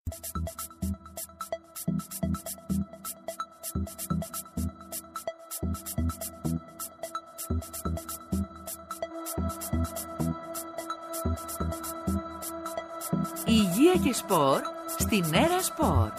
Υγεία και σπορ στην Έρα Σπορ.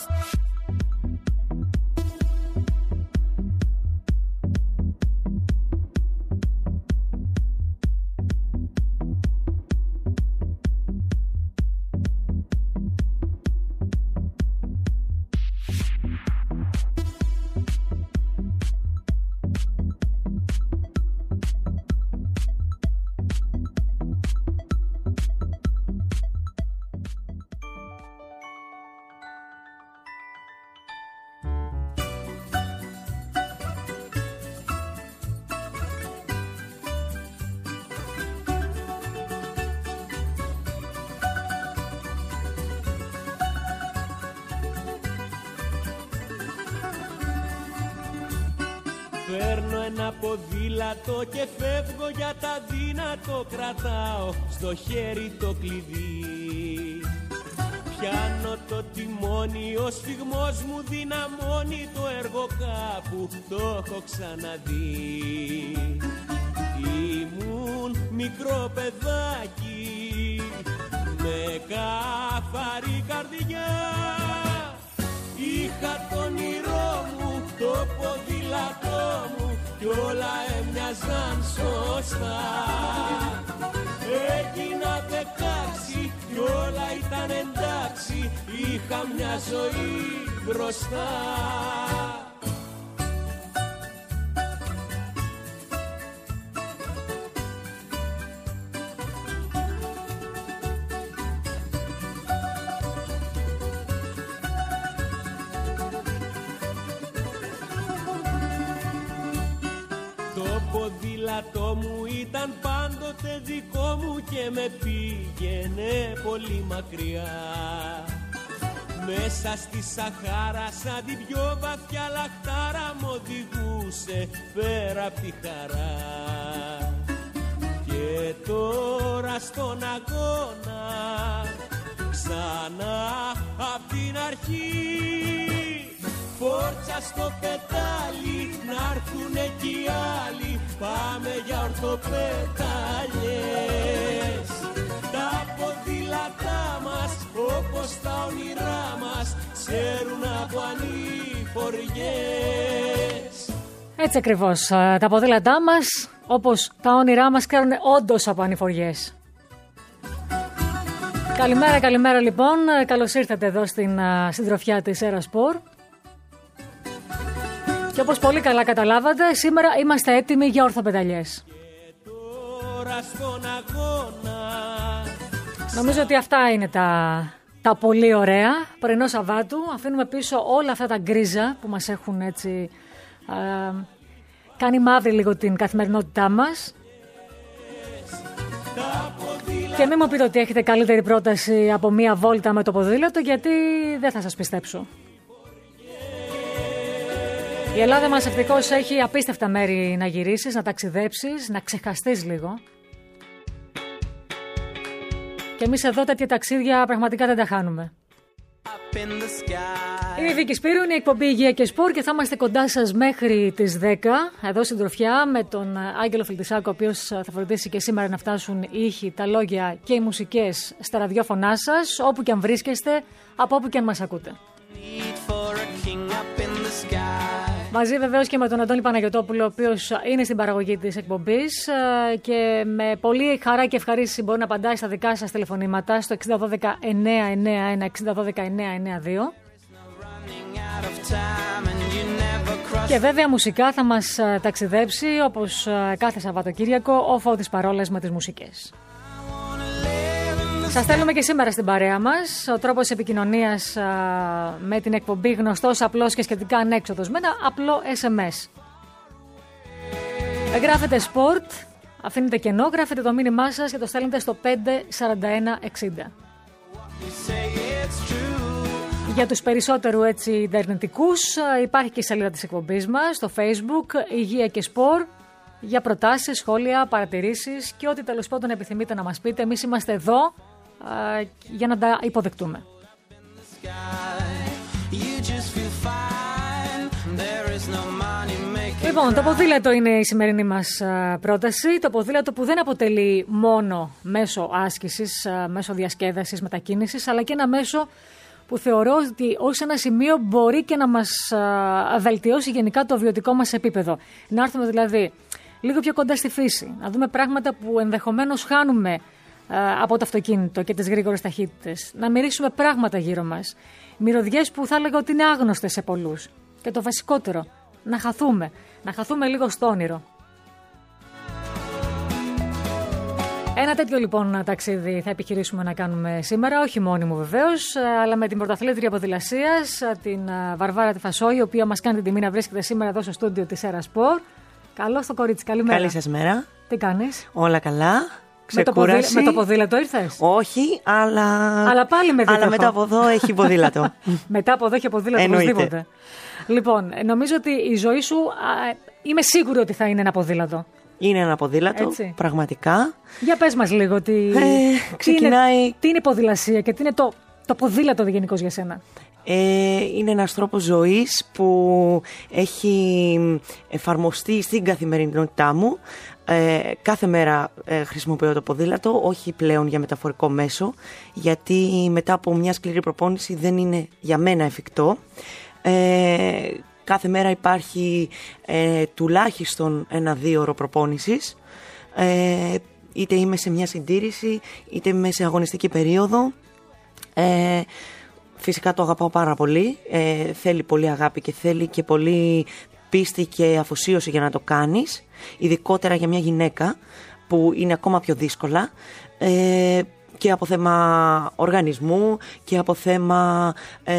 Παίρνω ένα ποδήλατο και φεύγω για τα δύνατο. Κρατάω στο χέρι το κλειδί. Πιάνω το τιμόνι, ο σφιγμός μου δυναμώνει. Το έργο κάπου το έχω ξαναδεί. Ήμουν μικρό παιδάκι με καθαρή καρδιά. Είχα το όνειρό μου, το ποδήλατό μου κι όλα έμοιαζαν σωστά. Έγινα 16 κι όλα ήταν εντάξει. Είχα μια ζωή μπροστά. Το ποδήλατό μου ήταν πάντοτε δικό μου και με πήγαινε πολύ μακριά. Μέσα στη Σαχάρα σαν την πιο βαθιά λαχτάρα μ' οδηγούσε πέρα απ' τη χαρά. Και τώρα στον αγώνα ξανά απ' την αρχή. Φόρτσα στο πετάλι, να'ρθουνε κι οι άλλοι. Πάμε για ορθοπεταλιές. Τα ποδήλατά μας, όπως τα όνειρά μας, ξέρουν από ανηφοριές. Έτσι ακριβώς, τα ποδήλατά μας, όπως τα όνειρά μας, ξέρουν όντως από ανηφοριές. Καλημέρα, καλημέρα λοιπόν. Καλώς ήρθατε εδώ στην συντροφιά της Έρα Σπορ. Και όπως πολύ καλά καταλάβατε, σήμερα είμαστε έτοιμοι για ορθοπεταλιές. Νομίζω ότι αυτά είναι τα πολύ ωραία. Πρωινό Σαββάτου, αφήνουμε πίσω όλα αυτά τα γκρίζα που μας έχουν έτσι κάνει μαύρη λίγο την καθημερινότητά μας. Και μην μου πείτε ότι έχετε καλύτερη πρόταση από μία βόλτα με το ποδήλατο, γιατί δεν θα σας πιστέψω. Η Ελλάδα μας ευτυχώς έχει απίστευτα μέρη να γυρίσεις, να ταξιδέψεις, να ξεχαστείς λίγο. Και εμείς εδώ τέτοια ταξίδια πραγματικά δεν τα χάνουμε. Είναι η Βίκη Σπύρου, είναι η εκπομπή Υγεία και Σπορ και θα είμαστε κοντά σας μέχρι τις 10. Εδώ συντροφιά με τον Άγγελο Φιλτισάκο, ο οποίος θα φροντίσει και σήμερα να φτάσουν οι ήχοι, τα λόγια και οι μουσικές στα ραδιόφωνά σας, όπου και αν βρίσκεστε, από όπου και αν μας ακούτε. Μαζί βεβαίως και με τον Αντώνη Παναγιωτόπουλο, ο οποίος είναι στην παραγωγή της εκπομπής και με πολύ χαρά και ευχαρίστηση μπορεί να απαντάει στα δικά σας τηλεφωνήματα στο 6012-991, 6012-992. Και βέβαια μουσικά θα μας ταξιδέψει όπως κάθε Σαββατοκύριακο ο Φώτης Παρόλας με τις μουσικές. Σας στέλνουμε και σήμερα στην παρέα μας. Ο τρόπος επικοινωνίας με την εκπομπή γνωστός, απλός και σχετικά ανέξοδος με ένα απλό SMS. Γράφετε sport, αφήνετε κενό, γράφετε το μήνυμά σας και το στέλνετε στο 54160. Για τους περισσότερους έτσι ιντερνετικούς υπάρχει και η σελίδα της εκπομπής μας στο Facebook, Υγεία και Σπορ, για προτάσεις, σχόλια, παρατηρήσεις και ό,τι τέλος πάντων επιθυμείτε να μας πείτε. Εμείς είμαστε εδώ για να τα υποδεκτούμε. Λοιπόν, το ποδήλατο είναι η σημερινή μας πρόταση. Το ποδήλατο που δεν αποτελεί μόνο μέσο άσκησης, μέσο διασκέδασης, μετακίνησης, αλλά και ένα μέσο που θεωρώ ότι ως ένα σημείο μπορεί και να μας βελτιώσει γενικά το βιωτικό μας επίπεδο. Να έρθουμε δηλαδή λίγο πιο κοντά στη φύση, να δούμε πράγματα που ενδεχομένως χάνουμε από το αυτοκίνητο και τις γρήγορες ταχύτητες, να μυρίσουμε πράγματα γύρω μας, μυρωδιές που θα έλεγα ότι είναι άγνωστες σε πολλούς. Και το βασικότερο, να χαθούμε λίγο στο όνειρο. Ένα τέτοιο λοιπόν ταξίδι θα επιχειρήσουμε να κάνουμε σήμερα, όχι μόνοι μου βεβαίως, αλλά με την πρωταθλήτρια ποδηλασίας, την Βαρβάρα τη Φασό, η οποία μας κάνει την τιμή να βρίσκεται σήμερα εδώ στο στούντιο της Έρα Σπορ. Καλώς το κορίτσι, καλημέρα. Καλή σας μέρα. Τι κάνεις? Όλα καλά. Ξεκούραση. Με το ποδήλατο ήρθες? Όχι, αλλά πάλι με δίτροφο. Αλλά μετά από εδώ έχει ποδήλατο. Μετά από εδώ έχει ποδήλατο οπωσδήποτε. Λοιπόν, νομίζω ότι η ζωή σου είμαι σίγουρη ότι θα είναι ένα ποδήλατο. Είναι ένα ποδήλατο, έτσι, πραγματικά. Για πες μας λίγο ξεκινάει... τι είναι η ποδηλασία και τι είναι το ποδήλατο γενικώς για σένα. Είναι ένας τρόπος ζωής που έχει εφαρμοστεί στην καθημερινότητά μου. Κάθε μέρα χρησιμοποιώ το ποδήλατο, όχι πλέον για μεταφορικό μέσο, γιατί μετά από μια σκληρή προπόνηση δεν είναι για μένα εφικτό. Κάθε μέρα υπάρχει τουλάχιστον 1-2 ώρο προπόνησης, είτε είμαι σε μια συντήρηση είτε είμαι σε αγωνιστική περίοδο. Φυσικά το αγαπάω πάρα πολύ, θέλει πολύ αγάπη και θέλει και πολύ πίστη και αφοσίωση για να το κάνεις, ειδικότερα για μια γυναίκα που είναι ακόμα πιο δύσκολα, και από θέμα οργανισμού και από θέμα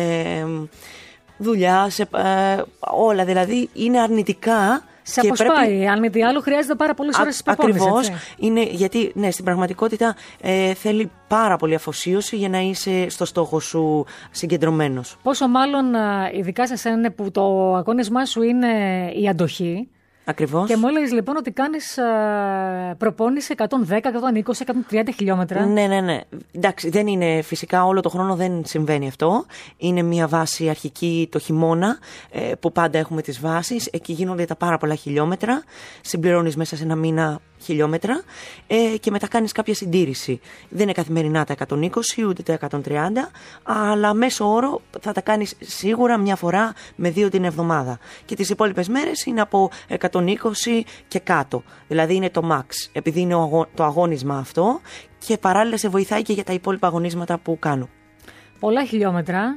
δουλειά, όλα δηλαδή είναι αρνητικά. Σε αποσπάει, αν μη τι άλλο, χρειάζεται πάρα πολλές ώρες προπόνησης. Ακριβώς, είναι, γιατί στην πραγματικότητα θέλει πάρα πολύ αφοσίωση για να είσαι στο στόχο σου συγκεντρωμένος. Πόσο μάλλον ειδικά σε σένα που το αγώνισμά σου είναι η αντοχή. Ακριβώς. Και μου έλεγες λοιπόν ότι κάνεις προπόνηση 110, 120, 130 χιλιόμετρα. Ναι. Εντάξει, δεν είναι φυσικά όλο το χρόνο, δεν συμβαίνει αυτό. Είναι μια βάση αρχική το χειμώνα, που πάντα έχουμε τις βάσεις. Εκεί γίνονται τα πάρα πολλά χιλιόμετρα. Συμπληρώνεις μέσα σε ένα μήνα χιλιόμετρα, και μετά κάνεις κάποια συντήρηση. Δεν είναι καθημερινά τα 120 ούτε τα 130, αλλά μέσο όρο θα τα κάνεις σίγουρα μια φορά με 2 την εβδομάδα. Και τις υπόλοιπες μέρες είναι από 120 και κάτω. Δηλαδή είναι το max, επειδή είναι το αγώνισμα αυτό, και παράλληλα σε βοηθάει και για τα υπόλοιπα αγωνίσματα που κάνω. Πολλά χιλιόμετρα.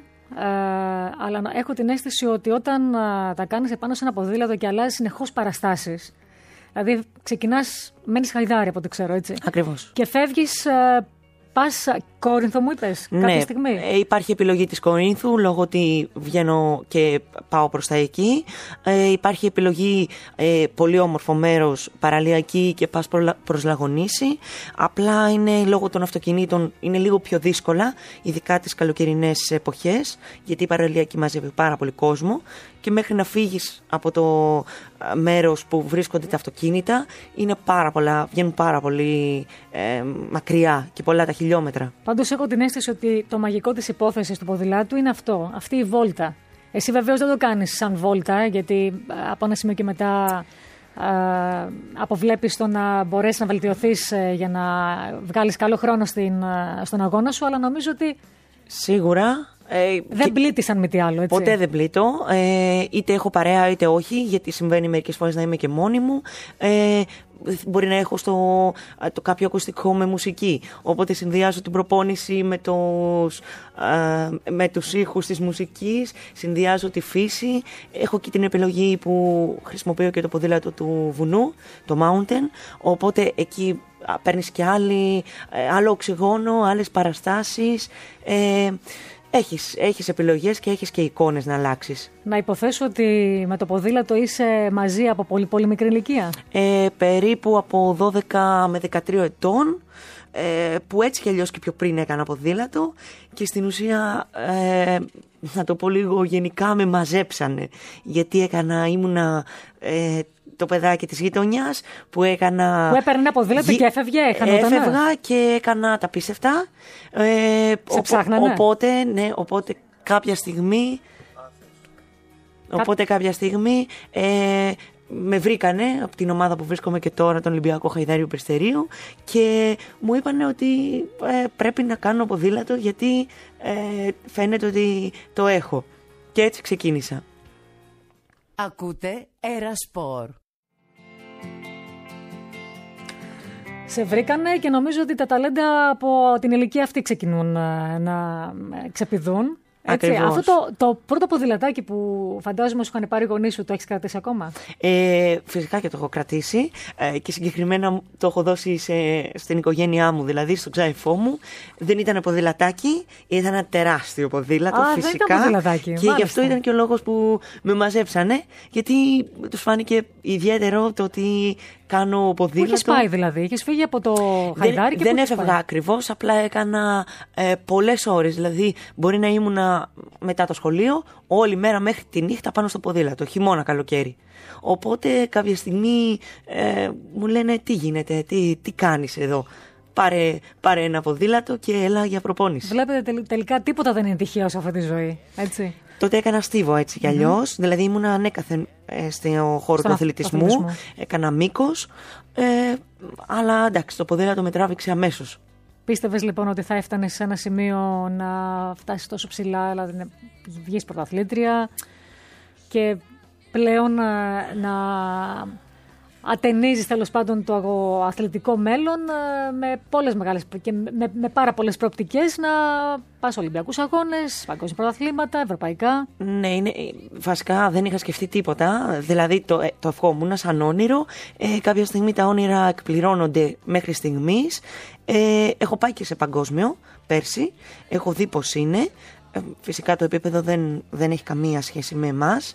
Αλλά έχω την αίσθηση ότι όταν τα κάνεις επάνω σε ένα ποδήλατο και αλλάζεις συνεχώς παραστάσεις, δηλαδή ξεκινάς, μένεις Χαϊδάρη από ό,τι ξέρω, έτσι. Ακριβώς. Και φεύγεις, πας Κόρινθο μου είπες, κάποια στιγμή. Υπάρχει επιλογή της Κορίνθου, λόγω ότι βγαίνω και πάω προς τα εκεί. Υπάρχει επιλογή πολύ όμορφο μέρος, παραλιακή, και πας προς Λαγονήσι. Απλά είναι λόγω των αυτοκινήτων, είναι λίγο πιο δύσκολα, ειδικά τις καλοκαιρινές εποχές, γιατί η παραλιακή μαζεύει πάρα πολύ κόσμο. Και μέχρι να φύγεις από το μέρος που βρίσκονται τα αυτοκίνητα, βγαίνουν πάρα πολύ μακριά και πολλά τα χιλιόμετρα. Πάντως έχω την αίσθηση ότι το μαγικό της υπόθεσης του ποδηλάτου είναι αυτό, αυτή η βόλτα. Εσύ βεβαίως δεν το κάνεις σαν βόλτα, γιατί από ένα σημείο και μετά αποβλέπεις το να μπορέσεις να βελτιωθείς για να βγάλεις καλό χρόνο στον αγώνα σου, αλλά νομίζω ότι σίγουρα δεν πλήττεις αν μη τι άλλο, έτσι. Ποτέ δεν πλήττω, είτε έχω παρέα είτε όχι, γιατί συμβαίνει μερικές φορές να είμαι και μόνη μου. Μπορεί να έχω το κάποιο ακουστικό με μουσική, οπότε συνδυάζω την προπόνηση με τους ήχους της μουσικής, συνδυάζω τη φύση. Έχω και την επιλογή που χρησιμοποιώ και το ποδήλατο του βουνού, το mountain, οπότε εκεί παίρνεις και άλλο οξυγόνο, άλλες παραστάσεις. Έχεις επιλογές και έχεις και εικόνες να αλλάξεις. Να υποθέσω ότι με το ποδήλατο είσαι μαζί από πολύ πολύ μικρή ηλικία. Περίπου από 12 με 13 ετών, που έτσι κι αλλιώς και πιο πριν έκανα ποδήλατο, και στην ουσία, να το πω λίγο γενικά, με μαζέψανε, γιατί ήμουνα το παιδάκι της γειτονιάς που έκανα. Που έπαιρνε ένα ποδήλατο και έφευγε, έφευγα και έκανα τα πίστευτα. Σε ψάχνανε. Οπότε κάποια στιγμή με βρήκανε από την ομάδα που βρίσκομαι και τώρα, τον Ολυμπιακό Χαϊδάριου Περιστερίου, και μου είπανε ότι πρέπει να κάνω ποδήλατο γιατί φαίνεται ότι το έχω. Και έτσι ξεκίνησα. Ακούτε Ερασπορ. Σε βρήκανε και νομίζω ότι τα ταλέντα από την ηλικία αυτή ξεκινούν να ξεπηδούν. Έτσι, αυτό το πρώτο ποδηλατάκι που φαντάζομαι σου είχαν πάρει οι γονείς σου, το έχεις κρατήσει ακόμα? Φυσικά και το έχω κρατήσει και συγκεκριμένα το έχω δώσει στην οικογένειά μου, δηλαδή στον ξάδερφό μου. Δεν ήταν ποδηλατάκι, ήταν ένα τεράστιο ποδήλατο, φυσικά. Δεν ήταν ποδηλατάκι, και μάλιστα. γι' αυτό ήταν και ο λόγος που με μαζέψανε, γιατί τους φάνηκε ιδιαίτερο το ότι κάνω ποδήλατο. Πού είχες πάει δηλαδή, είχες φύγει από το Χαϊδάρι και δεν έφευγα ακριβώς, απλά έκανα πολλές ώρες. Δηλαδή, μπορεί να ήμουνα μετά το σχολείο όλη μέρα μέχρι τη νύχτα πάνω στο ποδήλατο, χειμώνα, καλοκαίρι. Οπότε κάποια στιγμή μου λένε τι γίνεται, τι κάνεις εδώ. Πάρε ένα ποδήλατο και έλα για προπόνηση. Βλέπετε, τελικά τίποτα δεν είναι τυχαίο σε αυτή τη ζωή, έτσι. Τότε έκανα στίβο έτσι κι αλλιώς. Δηλαδή ήμουν ανέκαθεν στο χώρο του αθλητισμού. Έκανα μήκος. Αλλά εντάξει, το ποδήλατο με τράβηξε αμέσως. Πίστευες λοιπόν ότι θα έφτανες σε ένα σημείο να φτάσεις τόσο ψηλά, δηλαδή να βγεις πρωταθλήτρια και πλέον να ατενίζεις τέλος πάντων το αθλητικό μέλλον με πολλές μεγάλες και με πάρα πολλές προοπτικές να πας Ολυμπιακούς αγώνες, παγκόσμια πρωταθλήματα, ευρωπαϊκά. Ναι, βασικά δεν είχα σκεφτεί τίποτα, δηλαδή το ευχόμουν σαν όνειρο. Κάποια στιγμή τα όνειρα εκπληρώνονται μέχρι στιγμής. Έχω πάει και σε παγκόσμιο πέρσι, έχω δει πως είναι. Φυσικά το επίπεδο δεν έχει καμία σχέση με εμάς.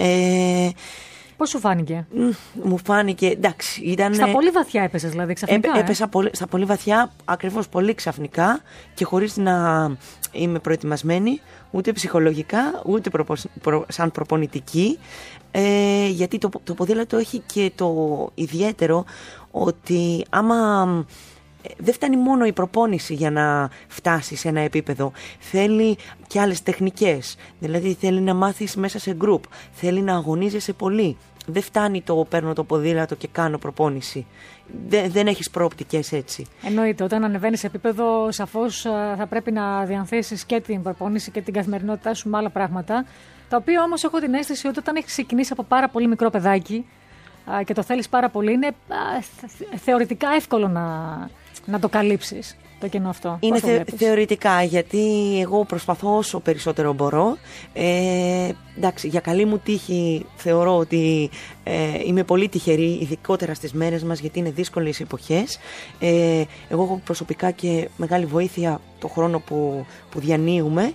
Πώς σου φάνηκε? Μου φάνηκε, εντάξει, ήταν... Στα πολύ βαθιά έπεσες δηλαδή ξαφνικά? Έπεσα στα πολύ βαθιά, ακριβώς πολύ ξαφνικά και χωρίς να είμαι προετοιμασμένη, ούτε ψυχολογικά, ούτε σαν προπονητική, γιατί το ποδήλατο έχει και το ιδιαίτερο ότι άμα... Δεν φτάνει μόνο η προπόνηση για να φτάσει σε ένα επίπεδο. Θέλει και άλλες τεχνικές. Δηλαδή θέλει να μάθεις μέσα σε γκρουπ. Θέλει να αγωνίζεσαι πολύ. Δεν φτάνει το παίρνω το ποδήλατο και κάνω προπόνηση. Δεν έχεις προοπτικές έτσι. Εννοείται, όταν ανεβαίνεις σε επίπεδο, σαφώς θα πρέπει να διανθέσεις και την προπόνηση και την καθημερινότητά σου με άλλα πράγματα. Τα οποία όμως έχω την αίσθηση ότι όταν έχεις ξεκινήσει από πάρα πολύ μικρό παιδάκι και το θέλεις πάρα πολύ, είναι θεωρητικά εύκολο να το καλύψεις το κενό αυτό. Είναι θεωρητικά, γιατί εγώ προσπαθώ όσο περισσότερο μπορώ. Εντάξει, για καλή μου τύχη θεωρώ ότι είμαι πολύ τυχερή, ειδικότερα στις μέρες μας, γιατί είναι δύσκολες εποχές. Εγώ έχω προσωπικά και μεγάλη βοήθεια το χρόνο που διανύουμε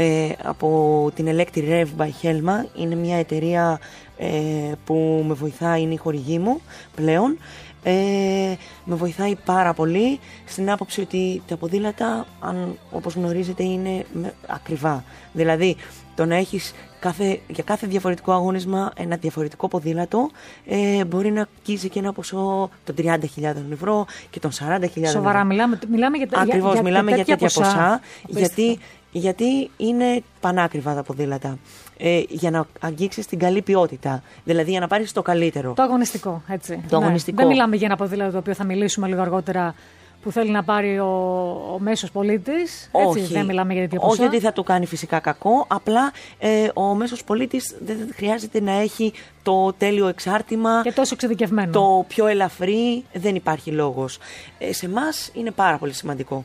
από την Electric Rev by Helma. Είναι μια εταιρεία που με βοηθάει, είναι η χορηγή μου πλέον. Με βοηθάει πάρα πολύ στην άποψη ότι τα ποδήλατα, όπως γνωρίζετε, είναι ακριβά. Δηλαδή το να έχεις για κάθε διαφορετικό αγώνισμα ένα διαφορετικό ποδήλατο μπορεί να αγγίζει και ένα ποσό των 30.000 ευρώ και των 40.000 ευρώ. Σοβαρά, μιλάμε για τέτοια ποσά. Γιατί είναι πανάκριβα τα ποδήλατα. Για να αγγίξεις την καλή ποιότητα. Δηλαδή για να πάρεις το καλύτερο. Το αγωνιστικό, έτσι. Αγωνιστικό. Δεν μιλάμε για ένα ποδήλατο το οποίο θα μιλήσουμε λίγο αργότερα, που θέλει να πάρει ο μέσος πολίτης. Όχι, δεν μιλάμε για τέτοια ποσά. Όχι ότι θα του κάνει φυσικά κακό. Απλά ο μέσος πολίτης δεν χρειάζεται να έχει το τέλειο εξάρτημα. Και τόσο εξειδικευμένο. Το πιο ελαφρύ, δεν υπάρχει λόγος. Σε εμάς είναι πάρα πολύ σημαντικό.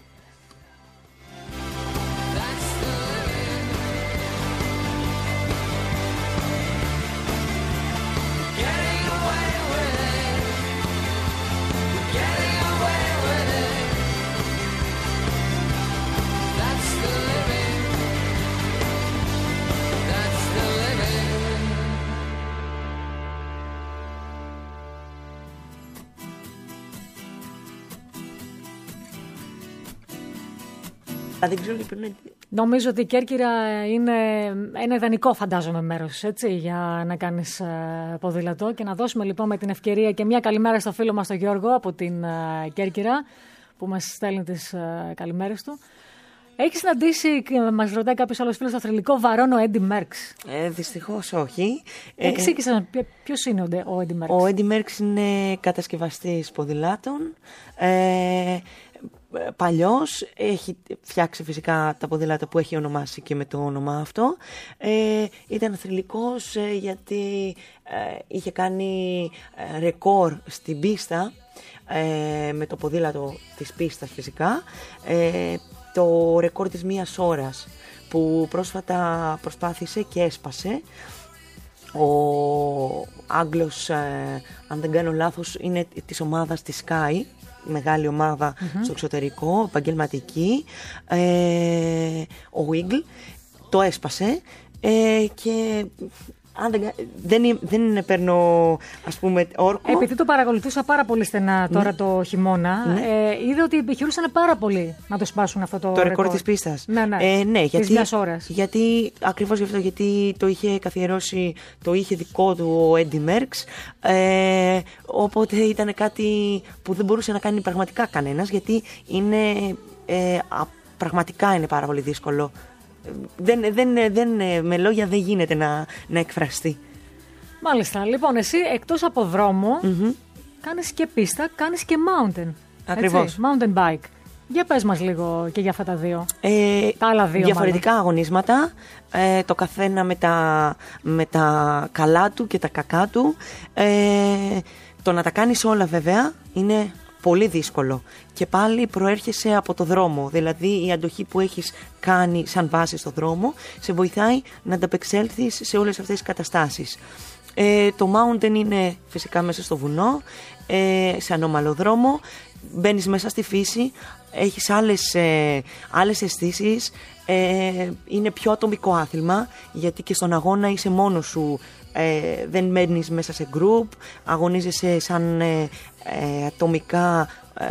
Νομίζω ότι η Κέρκυρα είναι ένα ιδανικό, φαντάζομαι, μέρος, έτσι, για να κάνεις ποδήλατο. Και να δώσουμε λοιπόν με την ευκαιρία και μια καλημέρα στο φίλο μας τον Γιώργο από την Κέρκυρα, που μας στέλνει τις καλημέρες του. Έχει συναντήσει, μας ρωτάει κάποιος άλλος φίλος, το θρυλικό βαρόνο Έντι Μέρξ? Δυστυχώς όχι. Εξήγησε ποιος είναι ο Έντι Μέρξ. Ο Έντι Μέρξ είναι κατασκευαστής ποδηλάτων. Παλιός, έχει φτιάξει φυσικά τα ποδήλατα που έχει ονομάσει και με το όνομα αυτό. Ήταν θρυλικός γιατί είχε κάνει ρεκόρ στην πίστα, με το ποδήλατο της πίστας φυσικά, το ρεκόρ της 1 ώρας που πρόσφατα προσπάθησε και έσπασε. Ο Άγγλος, αν δεν κάνω λάθος, είναι της ομάδας της Sky, μεγάλη ομάδα στο εξωτερικό, επαγγελματική. Ο Wiggle το έσπασε και δεν παίρνω, ας πούμε, όρκο. Επειδή το παρακολουθούσα πάρα πολύ στενά τώρα το χειμώνα, είδα ότι επιχειρούσαν πάρα πολύ να το σπάσουν αυτό το ρεκόρ της πίστας. Ναι, γιατί, της 1 ώρας. Γιατί, ακριβώς γι' αυτό, γιατί το είχε καθιερώσει, το είχε δικό του ο Έντι Μέρξ, οπότε ήταν κάτι που δεν μπορούσε να κάνει πραγματικά κανένας, γιατί πραγματικά είναι πάρα πολύ δύσκολο. Με λόγια δεν γίνεται να εκφραστεί. Μάλιστα. Λοιπόν, εσύ εκτός από δρόμο, κάνεις και πίστα, κάνεις και mountain. Ακριβώς. Έτσι, mountain bike. Για πες μας λίγο και για αυτά τα δύο. Τα άλλα δύο διαφορετικά αγωνίσματα, το καθένα με τα καλά του και τα κακά του. Το να τα κάνεις όλα βέβαια είναι πολύ δύσκολο και πάλι προέρχεσαι από το δρόμο, δηλαδή η αντοχή που έχεις κάνει σαν βάση στο δρόμο σε βοηθάει να ανταπεξέλθεις σε όλες αυτές τις καταστάσεις. Το mountain είναι φυσικά μέσα στο βουνό, σε ανώμαλο δρόμο, μπαίνεις μέσα στη φύση, έχεις άλλες αισθήσεις, είναι πιο ατομικό άθλημα, γιατί και στον αγώνα είσαι μόνος σου, δεν μένεις μέσα σε group, αγωνίζεσαι σαν ατομικά,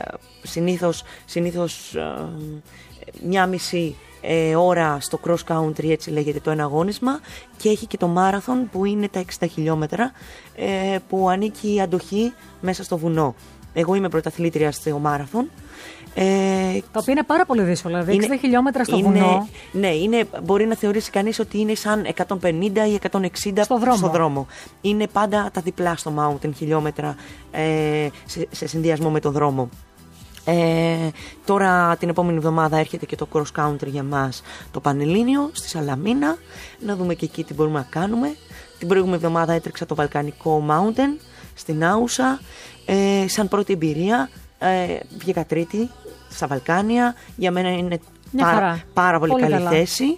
συνήθως 1,5 ώρα στο cross country, έτσι λέγεται το ένα αγώνισμα, και έχει και το μάραθον που είναι τα 60 χιλιόμετρα, που ανήκει η αντοχή μέσα στο βουνό. Εγώ είμαι πρωταθλήτρια στο μάραθον. Τα οποία είναι πάρα πολύ δύσκολα, δηλαδή 60 χιλιόμετρα στο βουνό. Ναι, μπορεί να θεωρήσει κανείς ότι είναι σαν 150 ή 160 στο δρόμο. Είναι πάντα τα διπλά στο mountain χιλιόμετρα, σε συνδυασμό με το δρόμο. Τώρα την επόμενη εβδομάδα έρχεται και το cross country για μας, το Πανελλήνιο στη Σαλαμίνα, να δούμε και εκεί τι μπορούμε να κάνουμε. Την προηγούμενη εβδομάδα έτρεξα το Βαλκανικό Mountain στην Άουσα, σαν πρώτη εμπειρία. Βγήκα τρίτη στα Βαλκάνια. Για μένα είναι πάρα πολύ καλή θέση,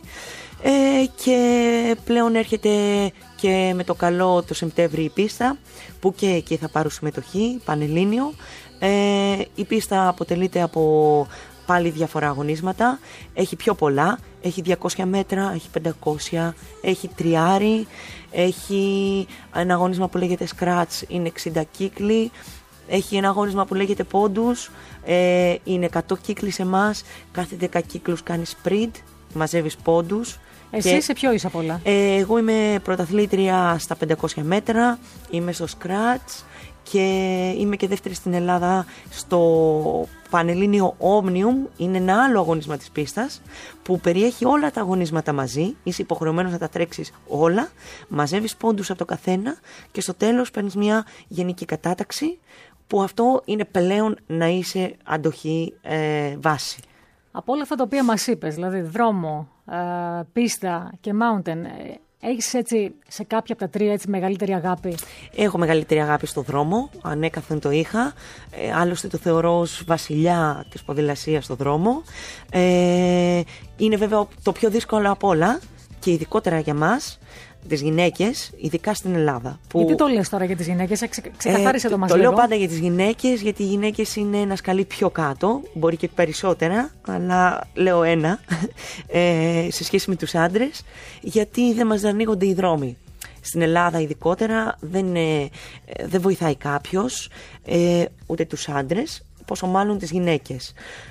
και πλέον έρχεται και με το καλό το Σεπτέμβρη η πίστα, που και εκεί θα πάρω συμμετοχή, Πανελλήνιο. Η πίστα αποτελείται από πάλι διάφορα αγωνίσματα, έχει πιο πολλά, έχει 200 μέτρα, έχει 500, έχει τριάρι, έχει ένα αγώνισμα που λέγεται Scratch, είναι 60 κύκλοι. Έχει ένα αγώνισμα που λέγεται πόντους, είναι 100 κύκλοι σε εμάς, κάθε 10 κύκλους κάνεις sprint, μαζεύεις πόντους. Εσύ σε ποιο είσαι απ' όλα? Εγώ είμαι πρωταθλήτρια στα 500 μέτρα, είμαι στο Scratch και είμαι και δεύτερη στην Ελλάδα στο Πανελλήνιο Omnium. Είναι ένα άλλο αγώνισμα της πίστας που περιέχει όλα τα αγωνίσματα μαζί, είσαι υποχρεωμένος να τα τρέξεις όλα, μαζεύεις πόντους από το καθένα και στο τέλος παίρνεις μια γενική κατάταξη, που αυτό είναι πλέον να είσαι αντοχή βάση. Από όλα αυτά τα οποία μας είπες, δηλαδή δρόμο, πίστα και mountain, έχεις έτσι σε κάποια από τα τρία έτσι μεγαλύτερη αγάπη? Έχω μεγαλύτερη αγάπη στο δρόμο, ανέκαθεν το είχα, άλλωστε το θεωρώ ως βασιλιά της ποδηλασίας στο δρόμο. Είναι βέβαια το πιο δύσκολο από όλα και ειδικότερα για μας, τις γυναίκες, ειδικά στην Ελλάδα. Που... Γιατί το λες τώρα για τις γυναίκες, ξεκαθάρισε το μας λίγο. Το λέω πάντα για τις γυναίκες, γιατί οι γυναίκες είναι ένα σκαλί πιο κάτω, μπορεί και περισσότερα, αλλά λέω ένα, σε σχέση με τους άντρες, γιατί δεν μας ανοίγονται οι δρόμοι. Στην Ελλάδα ειδικότερα δεν βοηθάει κάποιος, ούτε τους άντρες, πόσο μάλλον τις γυναίκες.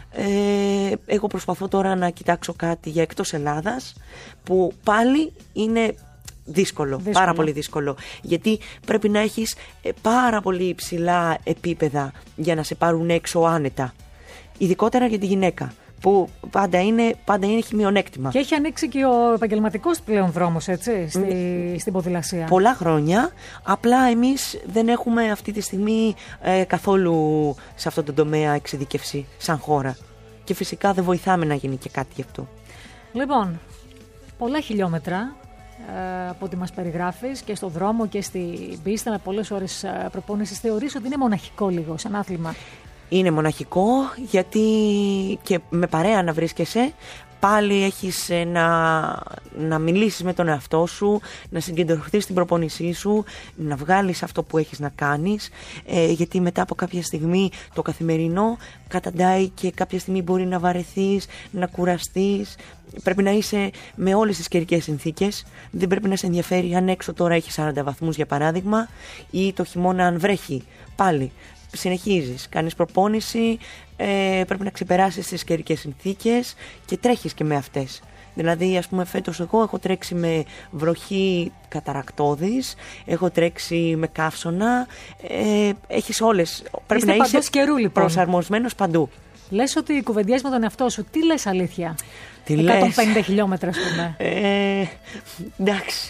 Εγώ προσπαθώ τώρα να κοιτάξω κάτι για εκτός Ελλάδας, που πάλι είναι δύσκολο, πάρα πολύ δύσκολο, γιατί πρέπει να έχεις πάρα πολύ υψηλά επίπεδα για να σε πάρουν έξω άνετα, ειδικότερα για τη γυναίκα. που πάντα έχει μειονέκτημα. Και έχει ανοίξει και ο επαγγελματικός πλέον δρόμος, έτσι, στην ποδηλασία. Πολλά χρόνια, απλά εμείς δεν έχουμε αυτή τη στιγμή καθόλου σε αυτό το τομέα εξειδικευσή σαν χώρα. Και φυσικά δεν βοηθάμε να γίνει και κάτι γι' αυτό. Λοιπόν, πολλά χιλιόμετρα από ό,τι μας περιγράφεις και στον δρόμο και στην πίστα με πολλές ώρες προπόνησης. Θεωρείς ότι είναι μοναχικό λίγο σαν άθλημα? Είναι μοναχικό γιατί και με παρέα να βρίσκεσαι, πάλι έχεις να μιλήσεις με τον εαυτό σου, να συγκεντρωθείς στην προπόνησή σου, να βγάλεις αυτό που έχεις να κάνεις, γιατί μετά από κάποια στιγμή το καθημερινό καταντάει και κάποια στιγμή μπορεί να βαρεθείς, να κουραστείς. Πρέπει να είσαι με όλες τις καιρικές συνθήκες. Δεν πρέπει να σε ενδιαφέρει αν έξω τώρα έχει 40 βαθμούς για παράδειγμα ή το χειμώνα αν βρέχει. Πάλι συνεχίζεις, κάνεις προπόνηση, πρέπει να ξεπεράσεις τις καιρικές συνθήκες και τρέχεις και με αυτές. Δηλαδή, ας πούμε, φέτος εγώ έχω τρέξει με βροχή καταρακτώδης, έχω τρέξει με καύσωνα, έχεις όλες. Πρέπει να είσαι καιρού, λοιπόν, προσαρμοσμένος παντού. Λες ότι κουβεντιάζεις με τον εαυτό σου. Τι λες αλήθεια? Τι 150 χιλιόμετρα, ας πούμε. Εντάξει,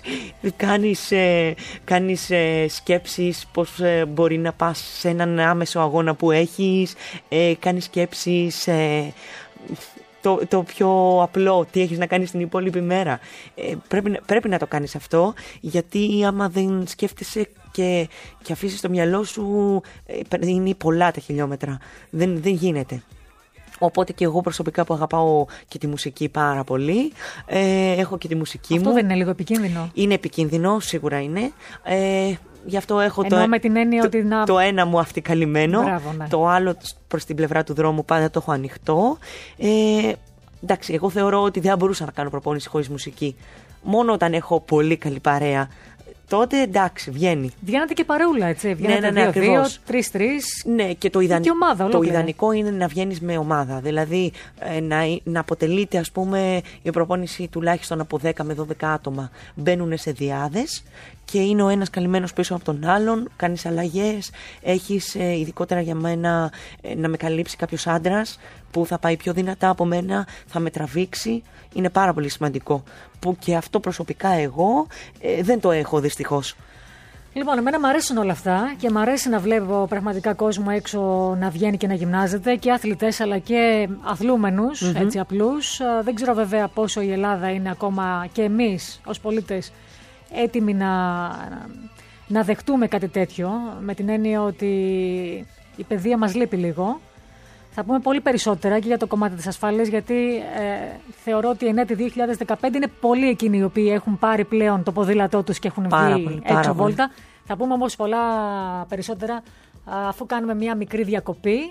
κάνεις σκέψεις πώς μπορεί να πας σε έναν άμεσο αγώνα που έχεις, κάνεις σκέψεις το πιο απλό, τι έχεις να κάνεις την υπόλοιπη μέρα. Πρέπει να το κάνεις αυτό, γιατί άμα δεν σκέφτεσαι και αφήσεις το μυαλό σου, είναι πολλά τα χιλιόμετρα. Δεν γίνεται. Οπότε και εγώ προσωπικά που αγαπάω και τη μουσική πάρα πολύ, έχω και τη μουσική μου. Αυτό δεν είναι λίγο επικίνδυνο? Είναι επικίνδυνο, σίγουρα είναι. Γι' αυτό έχω με την έννοια ότι το ένα μου αυτικαλυμμένο. Μπράβο, ναι. Το άλλο προς την πλευρά του δρόμου πάντα το έχω ανοιχτό. Εντάξει, εγώ θεωρώ ότι δεν μπορούσα να κάνω προπόνηση χωρίς μουσική. Μόνο όταν έχω πολύ καλή παρέα, τότε εντάξει, βγαίνει. Βγαίνατε και παρούλα, έτσι. Βγαίνατε 2-2, 3-3. Ναι, και το ιδανικό είναι να βγαίνεις με ομάδα. Δηλαδή να αποτελείται, ας πούμε, η προπόνηση τουλάχιστον από 10 με 12 άτομα. Μπαίνουν σε διάδες και είναι ο ένας καλυμμένος πίσω από τον άλλον. Κάνεις αλλαγές. Έχεις ειδικότερα για μένα να με καλύψει κάποιος άντρας που θα πάει πιο δυνατά από μένα, θα με τραβήξει. Είναι πάρα πολύ σημαντικό. Που και αυτό προσωπικά εγώ δεν το έχω δυστυχώς. Λοιπόν, εμένα μου αρέσουν όλα αυτά και μου αρέσει να βλέπω πραγματικά κόσμο έξω να βγαίνει και να γυμνάζεται, και αθλητές αλλά και αθλούμενους, έτσι απλούς. Δεν ξέρω βέβαια πόσο η Ελλάδα είναι ακόμα και εμείς ως πολίτες έτοιμοι να δεχτούμε κάτι τέτοιο, με την έννοια ότι η παιδεία μας λείπει λίγο. Θα πούμε πολύ περισσότερα και για το κομμάτι της ασφάλειας, γιατί θεωρώ ότι εν έτη 2015 είναι πολλοί εκείνοι οι οποίοι έχουν πάρει πλέον το ποδήλατό τους και έχουν βγει έξω βόλτα. Θα πούμε όμως πολλά περισσότερα αφού κάνουμε μια μικρή διακοπή.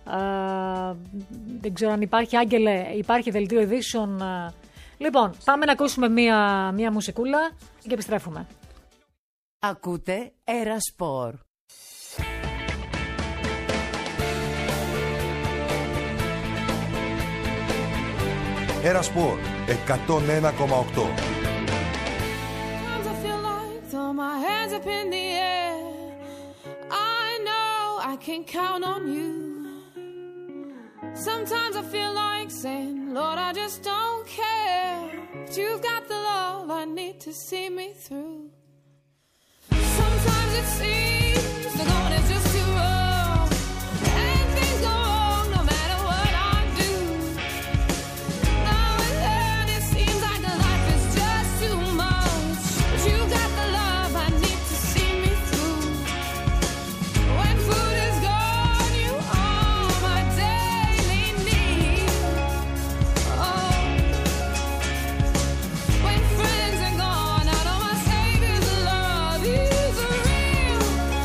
Δεν ξέρω αν υπάρχει, Άγγελε, υπάρχει δελτίο ειδήσεων. Λοιπόν, πάμε να ακούσουμε μια μουσικούλα και επιστρέφουμε. Ακούτε Έρα Σπορ. Έρα Σπορ 101,8. Can count on you. Sometimes I feel like saying, Lord, I just don't care. But you've got the love I need to see me through. Sometimes it seems the going is just too rough, and things go wrong no matter what I do. Now and then it seems like life is just too much. But you've got the love I need to see me through. When food is gone, you are my daily need. Oh, when friends are gone, I know my Savior's love is real.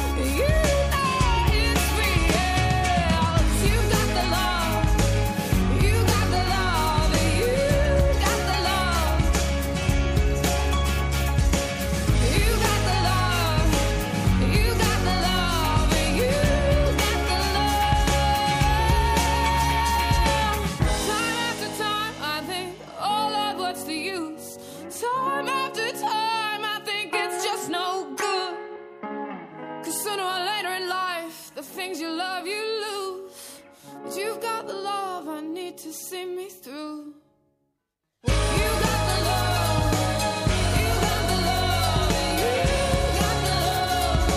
to see me through. You got the love, you got the love, you got the love.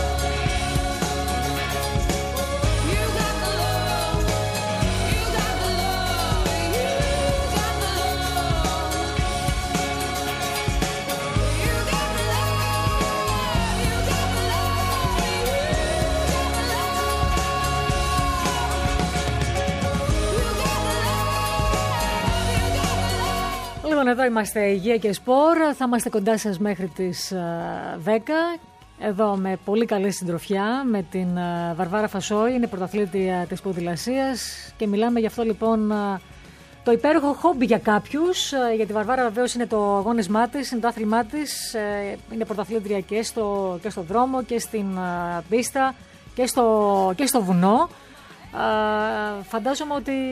You got the love, you got the love, you got the love. You got the love, you got the love, Λοιπόν, εδώ είμαστε Υγεία και Σπορ. Θα είμαστε κοντά σας μέχρι τις 10. Εδώ με πολύ καλή συντροφιά με την Βαρβάρα Φασόη, είναι πρωταθλήτρια της ποδηλασίας και μιλάμε γι' αυτό λοιπόν το υπέροχο χόμπι για κάποιους. Για τη Βαρβάρα βεβαίως είναι το αγώνισμά της, είναι το άθλημά της. Είναι πρωταθλήτρια και στο δρόμο και στην πίστα και στο βουνό. Φαντάζομαι ότι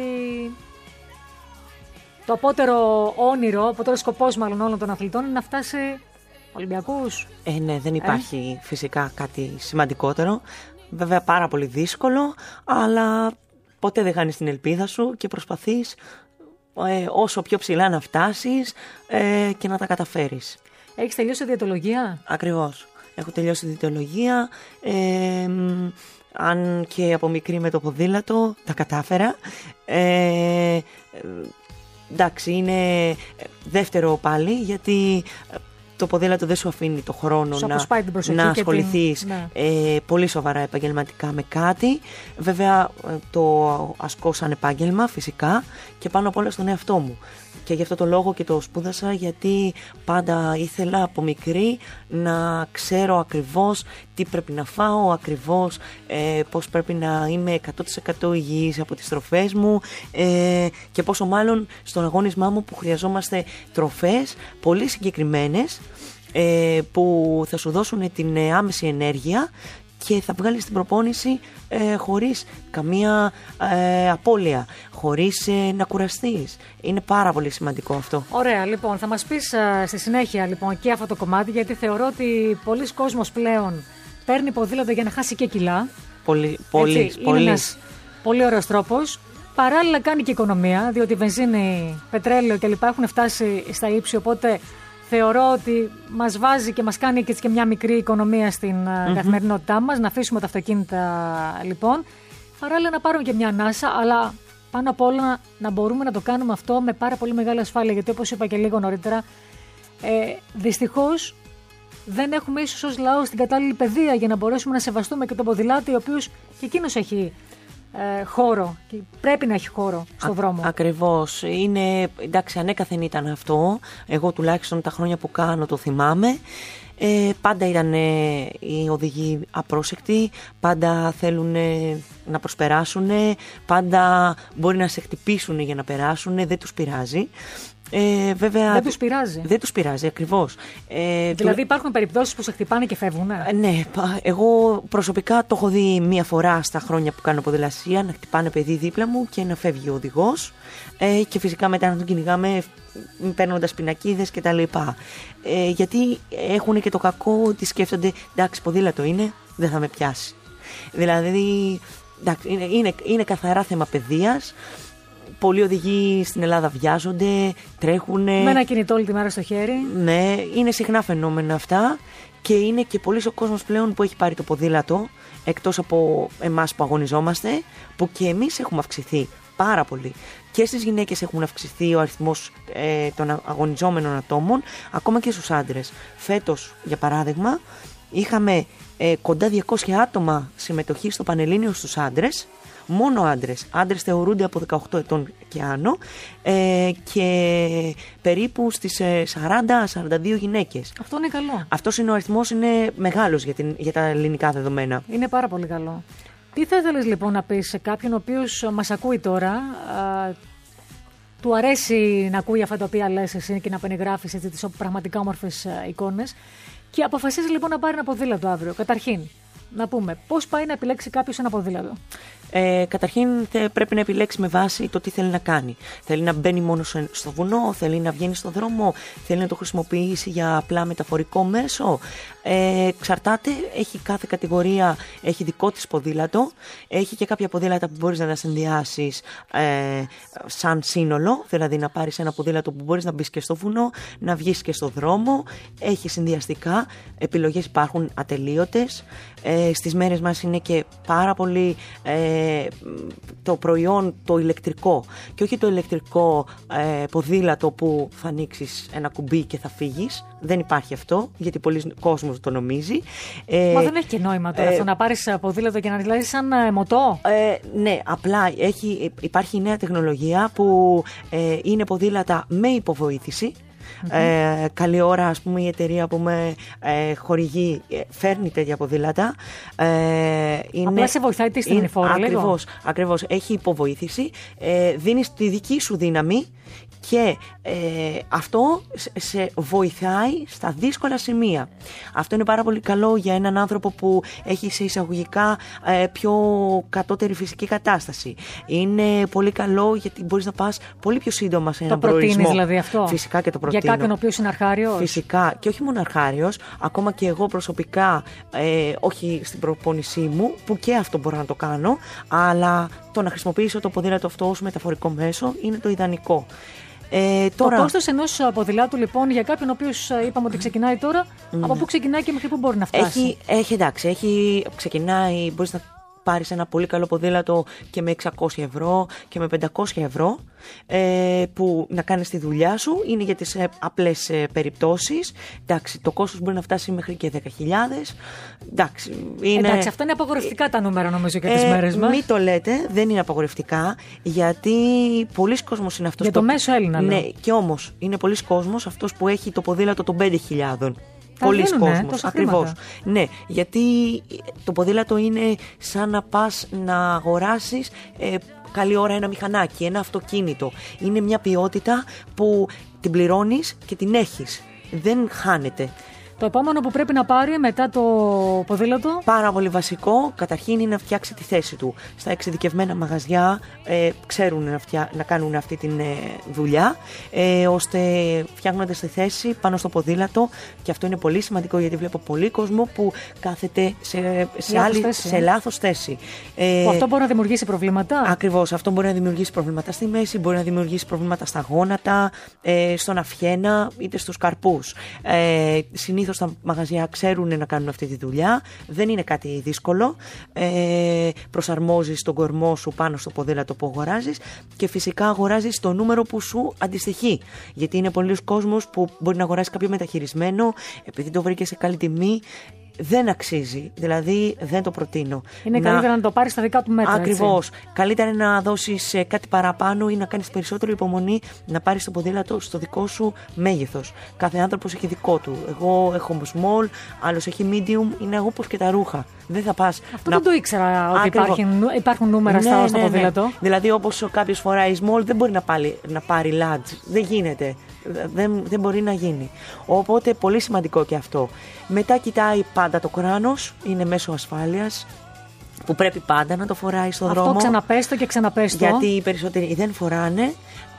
το απότερο όνειρο, ο απότερο σκοπός μάλλον όλων των αθλητών είναι να φτάσει Ολυμπιακούς. Ναι, δεν υπάρχει φυσικά κάτι σημαντικότερο. Βέβαια πάρα πολύ δύσκολο, αλλά ποτέ δεν χάνεις την ελπίδα σου και προσπαθείς όσο πιο ψηλά να φτάσεις και να τα καταφέρεις. Έχεις τελειώσει διαιτολογία? Ακριβώς. Έχω τελειώσει διαιτολογία. Αν και από μικρή με το ποδήλατο τα κατάφερα. Εντάξει, είναι δεύτερο πάλι, γιατί το ποδήλατο δεν σου αφήνει το χρόνο να ασχοληθείς πολύ σοβαρά επαγγελματικά με κάτι. Βέβαια το ασκώ σαν επάγγελμα φυσικά και πάνω απ' όλα στον εαυτό μου. Και γι' αυτό το λόγο και το σπούδασα, γιατί πάντα ήθελα από μικρή να ξέρω ακριβώς τι πρέπει να φάω, ακριβώς πώς πρέπει να είμαι 100% υγιής από τις τροφές μου και πόσο μάλλον στον αγώνισμά μου που χρειαζόμαστε τροφές πολύ συγκεκριμένες που θα σου δώσουν την άμεση ενέργεια και θα βγάλεις την προπόνηση χωρίς καμία απώλεια, χωρίς να κουραστείς. Είναι πάρα πολύ σημαντικό αυτό. Ωραία, λοιπόν, θα μας πεις στη συνέχεια λοιπόν και αυτό το κομμάτι, γιατί θεωρώ ότι πολλοί κόσμος πλέον παίρνει ποδήλατο για να χάσει και κιλά. Πολύ. Είναι ένας πολύ ωραίος τρόπος. Παράλληλα κάνει και οικονομία, διότι βενζίνη, πετρέλαιο κλπ. Έχουν φτάσει στα ύψη, οπότε θεωρώ ότι μας βάζει και μας κάνει και μια μικρή οικονομία στην καθημερινότητά μας. Να αφήσουμε τα αυτοκίνητα λοιπόν. Παράλληλα να πάρουμε και μια ανάσα, αλλά πάνω απ' όλα να μπορούμε να το κάνουμε αυτό με πάρα πολύ μεγάλη ασφάλεια. Γιατί όπως είπα και λίγο νωρίτερα, δυστυχώς δεν έχουμε ίσως ως λαός την κατάλληλη παιδεία για να μπορέσουμε να σεβαστούμε και τον ποδηλάτη, ο οποίος και εκείνος έχει χώρο και πρέπει να έχει χώρο στον δρόμο. Ακριβώς. Είναι, εντάξει, ανέκαθεν ήταν αυτό. Εγώ τουλάχιστον τα χρόνια που κάνω το θυμάμαι. Πάντα ήταν οι οδηγοί απρόσεκτοι, πάντα θέλουν να προσπεράσουν, πάντα μπορεί να σε χτυπήσουν για να περάσουν, δεν τους πειράζει. Βέβαια, δεν τους πειράζει. Δεν τους πειράζει, ακριβώς. Δηλαδή υπάρχουν περιπτώσεις που σε χτυπάνε και φεύγουν. Ναι, εγώ προσωπικά το έχω δει μία φορά στα χρόνια που κάνω ποδηλασία, να χτυπάνε παιδί δίπλα μου και να φεύγει ο οδηγός και φυσικά μετά να τον κυνηγάμε παίρνοντας πινακίδες και τα λοιπά. Γιατί έχουν και το κακό ότι σκέφτονται, εντάξει, ποδήλατο είναι, δεν θα με πιάσει. Δηλαδή, εντάξει, είναι καθαρά θέμα παιδείας. Πολλοί οδηγοί στην Ελλάδα βιάζονται, τρέχουν. Με ένα κινητό όλη τη μέρα στο χέρι. Ναι, είναι συχνά φαινόμενα αυτά και είναι και πολλής ο κόσμος πλέον που έχει πάρει το ποδήλατο, εκτός από εμάς που αγωνιζόμαστε, που και εμείς έχουμε αυξηθεί πάρα πολύ. Και στις γυναίκες έχουν αυξηθεί ο αριθμός των αγωνιζόμενων ατόμων, ακόμα και στους άντρες. Φέτος, για παράδειγμα, είχαμε κοντά 200 άτομα συμμετοχή στο Πανελλήνιο στους άντρες. Μόνο άντρες. Άντρες θεωρούνται από 18 ετών και άνω και περίπου στις 40-42 γυναίκες. Αυτό είναι καλό. Αυτός είναι ο αριθμός, είναι μεγάλος για τα ελληνικά δεδομένα. Είναι πάρα πολύ καλό. Τι θα ήθελες λοιπόν να πεις σε κάποιον ο οποίος μας ακούει τώρα, του αρέσει να ακούει αυτά τα οποία λες εσύ και να περιγράφεις τις πραγματικά όμορφες εικόνες και αποφασίζει λοιπόν να πάρει ένα ποδήλατο αύριο? Καταρχήν, να πούμε πώς πάει να επιλέξει κάποιος ένα ποδήλατο. Καταρχήν πρέπει να επιλέξει με βάση το τι θέλει να κάνει. Θέλει να μπαίνει μόνο στο βουνό, θέλει να βγαίνει στο δρόμο, θέλει να το χρησιμοποιήσει για απλά μεταφορικό μέσο. Εξαρτάται, έχει κάθε κατηγορία, έχει δικό της ποδήλατο. Έχει και κάποια ποδήλατα που μπορείς να τα συνδυάσεις σαν σύνολο, δηλαδή να πάρεις ένα ποδήλατο που μπορείς να μπεις και στο βουνό, να βγεις και στο δρόμο. Έχει συνδυαστικά, επιλογές υπάρχουν ατελείωτες. Στις μέρες μας είναι και πάρα πολύ το προϊόν το ηλεκτρικό και όχι το ηλεκτρικό ποδήλατο που θα ανοίξεις ένα κουμπί και θα φύγεις. Δεν υπάρχει αυτό, γιατί πολλοί κόσμος το νομίζει. Μα δεν έχει και νόημα τώρα αυτό να πάρεις ποδήλατο και να δηλαδή σαν μοτό. Ναι, απλά υπάρχει η νέα τεχνολογία που είναι ποδήλατα με υποβοήθηση. Καλή ώρα, ας πούμε, η εταιρεία που με χορηγεί φέρνει τέτοια ποδήλατα. Απλά σε βοηθάει τι στην φόρα, ακριβώς. Έχει υποβοήθηση, δίνεις τη δική σου δύναμη και αυτό σε βοηθάει στα δύσκολα σημεία. Αυτό είναι πάρα πολύ καλό για έναν άνθρωπο που έχει σε εισαγωγικά πιο κατώτερη φυσική κατάσταση. Είναι πολύ καλό γιατί μπορείς να πας πολύ πιο σύντομα σε έναν προορισμό. Το προτείνεις δηλαδή αυτό? Φυσικά και το προτείνω. Για κάποιον ο οποίος είναι αρχάριος? Φυσικά, και όχι μόνο αρχάριος, ακόμα και εγώ προσωπικά, όχι στην προπόνησή μου, που και αυτό μπορώ να το κάνω, αλλά το να χρησιμοποιήσω το ποδήλατο αυτό ως μεταφορικό μέσο είναι το ιδανικό. Το κόστος ενός ποδηλάτου λοιπόν για κάποιον ο οποίος είπαμε ότι ξεκινάει τώρα, από πού ξεκινάει και μέχρι πού μπορεί να φτάσει? Ξεκινάει, μπορείς να πάρεις ένα πολύ καλό ποδήλατο και με 600 ευρώ και με 500 ευρώ που να κάνεις τη δουλειά σου. Είναι για τις απλές περιπτώσεις. Εντάξει, το κόστος μπορεί να φτάσει μέχρι και 10.000. Εντάξει, αυτά είναι απαγορευτικά τα νούμερα νομίζω για τις μέρες μας. Μην το λέτε, δεν είναι απαγορευτικά, γιατί πολλοί κόσμος είναι αυτός. Για το μέσο Έλληνα. Ναι, και όμως είναι πολλοί κόσμος αυτός που έχει το ποδήλατο των 5.000. Πολλοί κόσμος, ακριβώς. Ναι, γιατί το ποδήλατο είναι σαν να πας να αγοράσεις καλή ώρα ένα μηχανάκι, ένα αυτοκίνητο. Είναι μια ποιότητα που την πληρώνεις και την έχεις. Δεν χάνεται. Το επόμενο που πρέπει να πάρει μετά το ποδήλατο? Πάρα πολύ βασικό, καταρχήν είναι να φτιάξει τη θέση του. Στα εξειδικευμένα μαγαζιά ξέρουν να κάνουν αυτή τη δουλειά, ώστε φτιάχνοντας τη θέση πάνω στο ποδήλατο, και αυτό είναι πολύ σημαντικό γιατί βλέπω πολύ κόσμο που κάθεται σε λάθος θέση. Αυτό μπορεί να δημιουργήσει προβλήματα. Ακριβώς, αυτό μπορεί να δημιουργήσει προβλήματα στη μέση, μπορεί να δημιουργήσει προβλήματα στα γόνατα, στον αυχένα είτε στους καρπούς. Συνήθως τα μαγαζιά ξέρουν να κάνουν αυτή τη δουλειά. Δεν είναι κάτι δύσκολο. Προσαρμόζεις τον κορμό σου πάνω στο ποδήλατο που αγοράζεις και φυσικά αγοράζεις το νούμερο που σου αντιστοιχεί. Γιατί είναι πολλοί κόσμος που μπορεί να αγοράσει κάποιο μεταχειρισμένο, επειδή το βρήκε σε καλή τιμή. Δεν αξίζει, δηλαδή δεν το προτείνω. Είναι καλύτερα να το πάρεις στα δικά του μέτρα. Ακριβώς. Καλύτερα είναι να δώσεις κάτι παραπάνω ή να κάνεις περισσότερη υπομονή να πάρεις το ποδήλατο στο δικό σου μέγεθος. Κάθε άνθρωπος έχει δικό του. Εγώ έχω small, άλλος έχει medium, είναι όπως και τα ρούχα. Δεν θα πας. Αυτό δεν το ήξερα ότι υπάρχουν νούμερα στο ποδήλατο. Ναι. Δηλαδή, όπως κάποιος φοράει small, δεν μπορεί να πάρει large. Δεν γίνεται. Δεν μπορεί να γίνει. Οπότε πολύ σημαντικό και αυτό. Μετά κοιτάει πάντα το κράνος, είναι μέσω ασφάλειας που πρέπει πάντα να το φοράει στον δρόμο. Αυτό ξαναπέστο και ξαναπέστο. Γιατί οι περισσότεροι δεν φοράνε.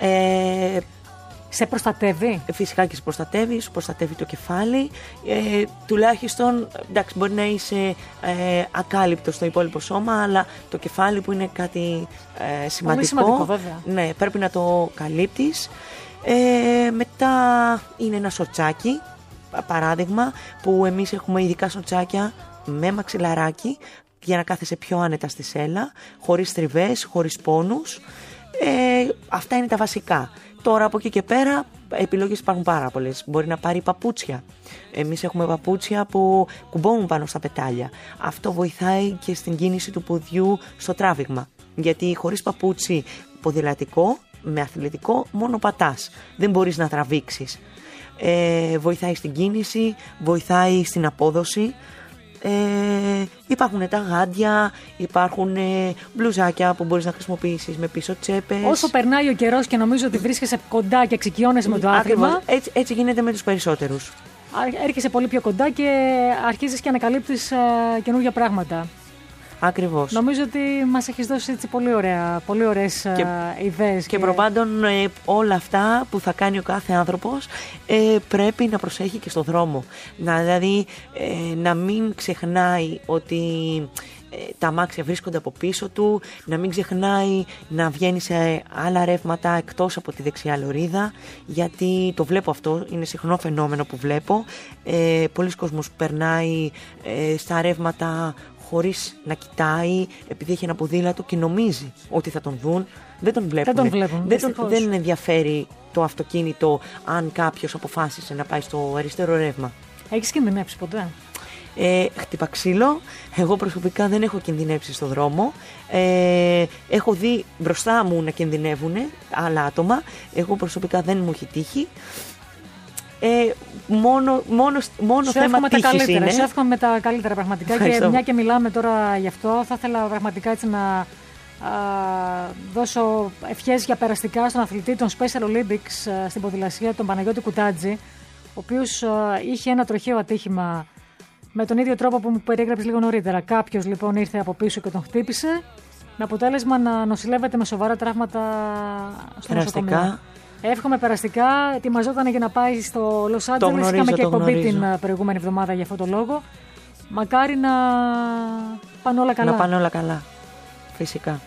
Σε προστατεύει? Φυσικά και σε προστατεύει, σου προστατεύει το κεφάλι. Τουλάχιστον, εντάξει, μπορεί να είσαι ακάλυπτο στο υπόλοιπο σώμα, αλλά το κεφάλι που είναι κάτι σημαντικό. Πολύ σημαντικό, βέβαια. Ναι, πρέπει να το καλύπτεις. Μετά είναι ένα σοτσάκι, παράδειγμα, που εμείς έχουμε ειδικά σοτσάκια με μαξιλαράκι για να κάθεσαι πιο άνετα στη σέλα, χωρίς τριβές, χωρίς πόνους. Αυτά είναι τα βασικά. Τώρα από εκεί και πέρα επιλογές υπάρχουν πάρα πολλές. Μπορεί να πάρει παπούτσια. Εμείς έχουμε παπούτσια που κουμπώνουν πάνω στα πετάλια. Αυτό βοηθάει και στην κίνηση του ποδιού στο τράβηγμα. Γιατί χωρίς παπούτσι ποδηλατικό, με αθλητικό, μόνο πατάς. Δεν μπορείς να τραβήξεις. Βοηθάει στην κίνηση, βοηθάει στην απόδοση. Υπάρχουν τα γάντια, υπάρχουν μπλουζάκια που μπορείς να χρησιμοποιήσεις με πίσω τσέπες. Όσο περνάει ο καιρός και νομίζω ότι βρίσκεσαι κοντά και εξοικειώνεσαι με το άθλημα. Έτσι γίνεται με τους περισσότερους. Έρχεσαι πολύ πιο κοντά και αρχίζεις και ανακαλύπτεις καινούργια πράγματα. Ακριβώς. Νομίζω ότι μας έχεις δώσει έτσι πολύ ωραίες ιδέες. Και προπάντων όλα αυτά που θα κάνει ο κάθε άνθρωπος πρέπει να προσέχει και στο δρόμο. Δηλαδή να μην ξεχνάει ότι τα αμάξια βρίσκονται από πίσω του, να μην ξεχνάει να βγαίνει σε άλλα ρεύματα εκτός από τη δεξιά λωρίδα, γιατί το βλέπω αυτό, είναι συχνό φαινόμενο που βλέπω. Πολλοί κόσμος περνάει στα ρεύματα χωρίς να κοιτάει, επειδή έχει ένα ποδήλατο και νομίζει ότι θα τον δουν. Δεν τον βλέπουν. Δεν ενδιαφέρει το αυτοκίνητο αν κάποιος αποφάσισε να πάει στο αριστερό ρεύμα. Έχεις κινδυνεύσει ποτέ? Χτυπά ξύλο. Εγώ προσωπικά δεν έχω κινδυνεύσει στο δρόμο. Έχω δει μπροστά μου να κινδυνεύουν άλλα άτομα. Εγώ προσωπικά δεν μου έχει τύχει. Μόνο θέμα τύχης είναι. Σου εύχομαι τα καλύτερα πραγματικά. Ευχαριστώ. Και μια και μιλάμε τώρα γι' αυτό, θα ήθελα πραγματικά έτσι να δώσω ευχές για περαστικά στον αθλητή των Special Olympics στην ποδηλασία, τον Παναγιώτη Κουτάτζη, ο οποίος είχε ένα τροχαίο ατύχημα με τον ίδιο τρόπο που μου περιέγραψες λίγο νωρίτερα. Κάποιος λοιπόν ήρθε από πίσω και τον χτύπησε, με αποτέλεσμα να νοσηλεύεται με σοβαρά τραύματα στο νοσοκομείο. Εύχομαι περαστικά. Ετοιμαζόταν για να πάει στο Λος Άντζελες. Είχαμε και εκπομπή την προηγούμενη εβδομάδα για αυτό το λόγο. Μακάρι να πάνε όλα καλά. Να πάνε όλα καλά. Φυσικά.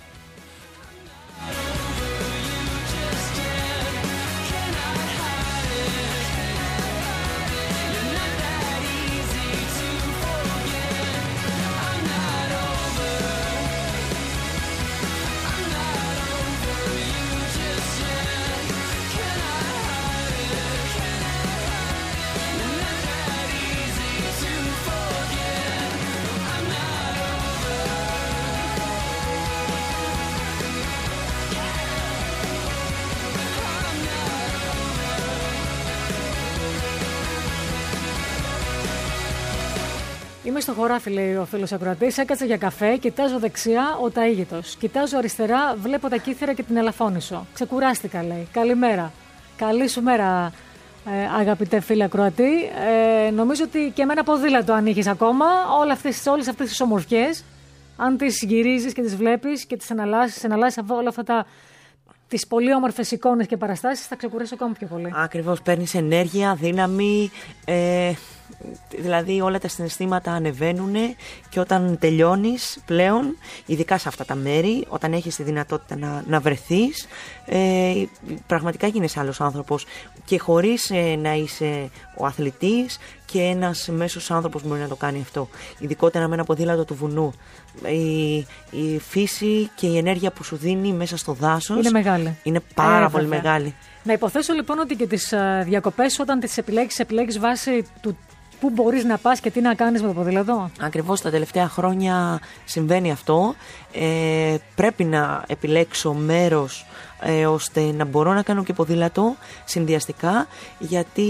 Είμαι στο χωράφι, λέει ο φίλος ακροατής. Έκατσα για καφέ, κοιτάζω δεξιά ο ταΐγητος. Κοιτάζω αριστερά, βλέπω τα κύθρα και την ελαφώνησο. Ξεκουράστηκα, λέει. Καλημέρα. Καλή σου μέρα, αγαπητέ φίλε ακροατή. Νομίζω ότι και με ένα ποδήλατο ανοίγεις ακόμα. Όλες αυτές τις ομορφιές, αν τις γυρίζεις και τις βλέπεις και τις εναλλάσσεις όλα αυτά τις πολύ όμορφες εικόνες και παραστάσεις, θα ξεκουράσει ακόμα πιο πολύ. Ακριβώς, παίρνεις ενέργεια, δύναμη. Δηλαδή όλα τα συναισθήματα ανεβαίνουν και όταν τελειώνεις πλέον, ειδικά σε αυτά τα μέρη, όταν έχεις τη δυνατότητα να βρεθείς, πραγματικά γίνεσαι άλλος άνθρωπος και χωρίς να είσαι ο αθλητής και ένας μέσος άνθρωπος μπορεί να το κάνει αυτό, ειδικότερα με ένα ποδήλατο του βουνού. Η φύση και η ενέργεια που σου δίνει μέσα στο δάσος είναι μεγάλη. Είναι πάρα πολύ μεγάλη. Να υποθέσω λοιπόν ότι και τις διακοπές όταν τις επιλέγεις βάσει του πού μπορείς να πας και τι να κάνεις με το ποδήλατο. Ακριβώς, τα τελευταία χρόνια συμβαίνει αυτό. Πρέπει να επιλέξω μέρος ώστε να μπορώ να κάνω και ποδήλατο συνδυαστικά, γιατί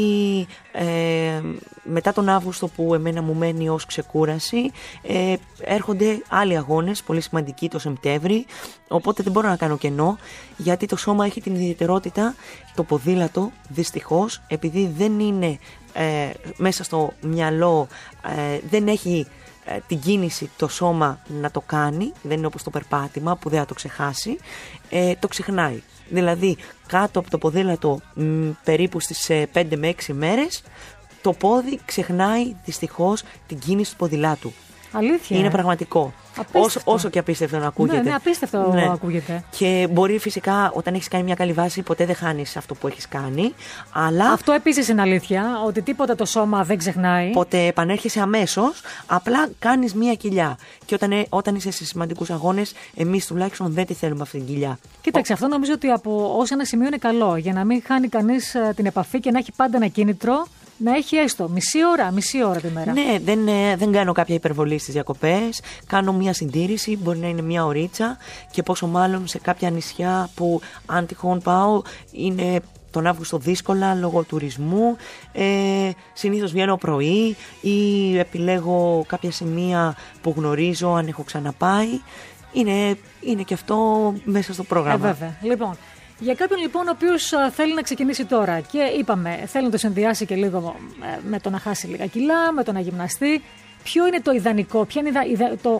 μετά τον Αύγουστο που εμένα μου μένει ως ξεκούραση, έρχονται άλλοι αγώνες πολύ σημαντικοί το Σεπτέμβρη, οπότε δεν μπορώ να κάνω κενό, γιατί το σώμα έχει την ιδιαιτερότητα, το ποδήλατο δυστυχώς, επειδή δεν είναι μέσα στο μυαλό, δεν έχει την κίνηση το σώμα να το κάνει, δεν είναι όπως το περπάτημα που δεν θα το ξεχάσει, το ξεχνάει. Δηλαδή κάτω από το ποδήλατο περίπου στις 5 με 6 μέρες το πόδι ξεχνάει δυστυχώς την κίνηση του ποδηλάτου. Αλήθεια. Είναι πραγματικό. Όσο και απίστευτο να ακούγεται. Ναι, απίστευτο ακούγεται. Και μπορεί φυσικά όταν έχεις κάνει μια καλή βάση ποτέ δεν χάνεις αυτό που έχεις κάνει. Αλλά αυτό επίσης είναι αλήθεια, ότι τίποτα το σώμα δεν ξεχνάει. Ποτέ επανέρχεσαι αμέσως, απλά κάνεις μια κοιλιά. Και όταν είσαι σε σημαντικούς αγώνες, εμείς τουλάχιστον δεν τη θέλουμε αυτή την κοιλιά. Κοίταξε, αυτό νομίζω ότι ως ένα σημείο είναι καλό, για να μην χάνει κανείς την επαφή και να έχει πάντα ένα κίνητρο. Να έχει έστω μισή ώρα τη μέρα. Ναι, δεν κάνω κάποια υπερβολή στις διακοπές. Κάνω μια συντήρηση, μπορεί να είναι μια ωρίτσα, και πόσο μάλλον σε κάποια νησιά που αν τυχόν πάω είναι τον Αύγουστο δύσκολα λόγω τουρισμού. Συνήθως βγαίνω πρωί ή επιλέγω κάποια σημεία που γνωρίζω αν έχω ξαναπάει. Είναι και αυτό μέσα στο πρόγραμμα. Βέβαια. Λοιπόν, για κάποιον λοιπόν ο οποίος θέλει να ξεκινήσει τώρα και είπαμε θέλει να το συνδυάσει και λίγο με το να χάσει λίγα κιλά, με το να γυμναστεί, ποιο είναι το ιδανικό, ποια είναι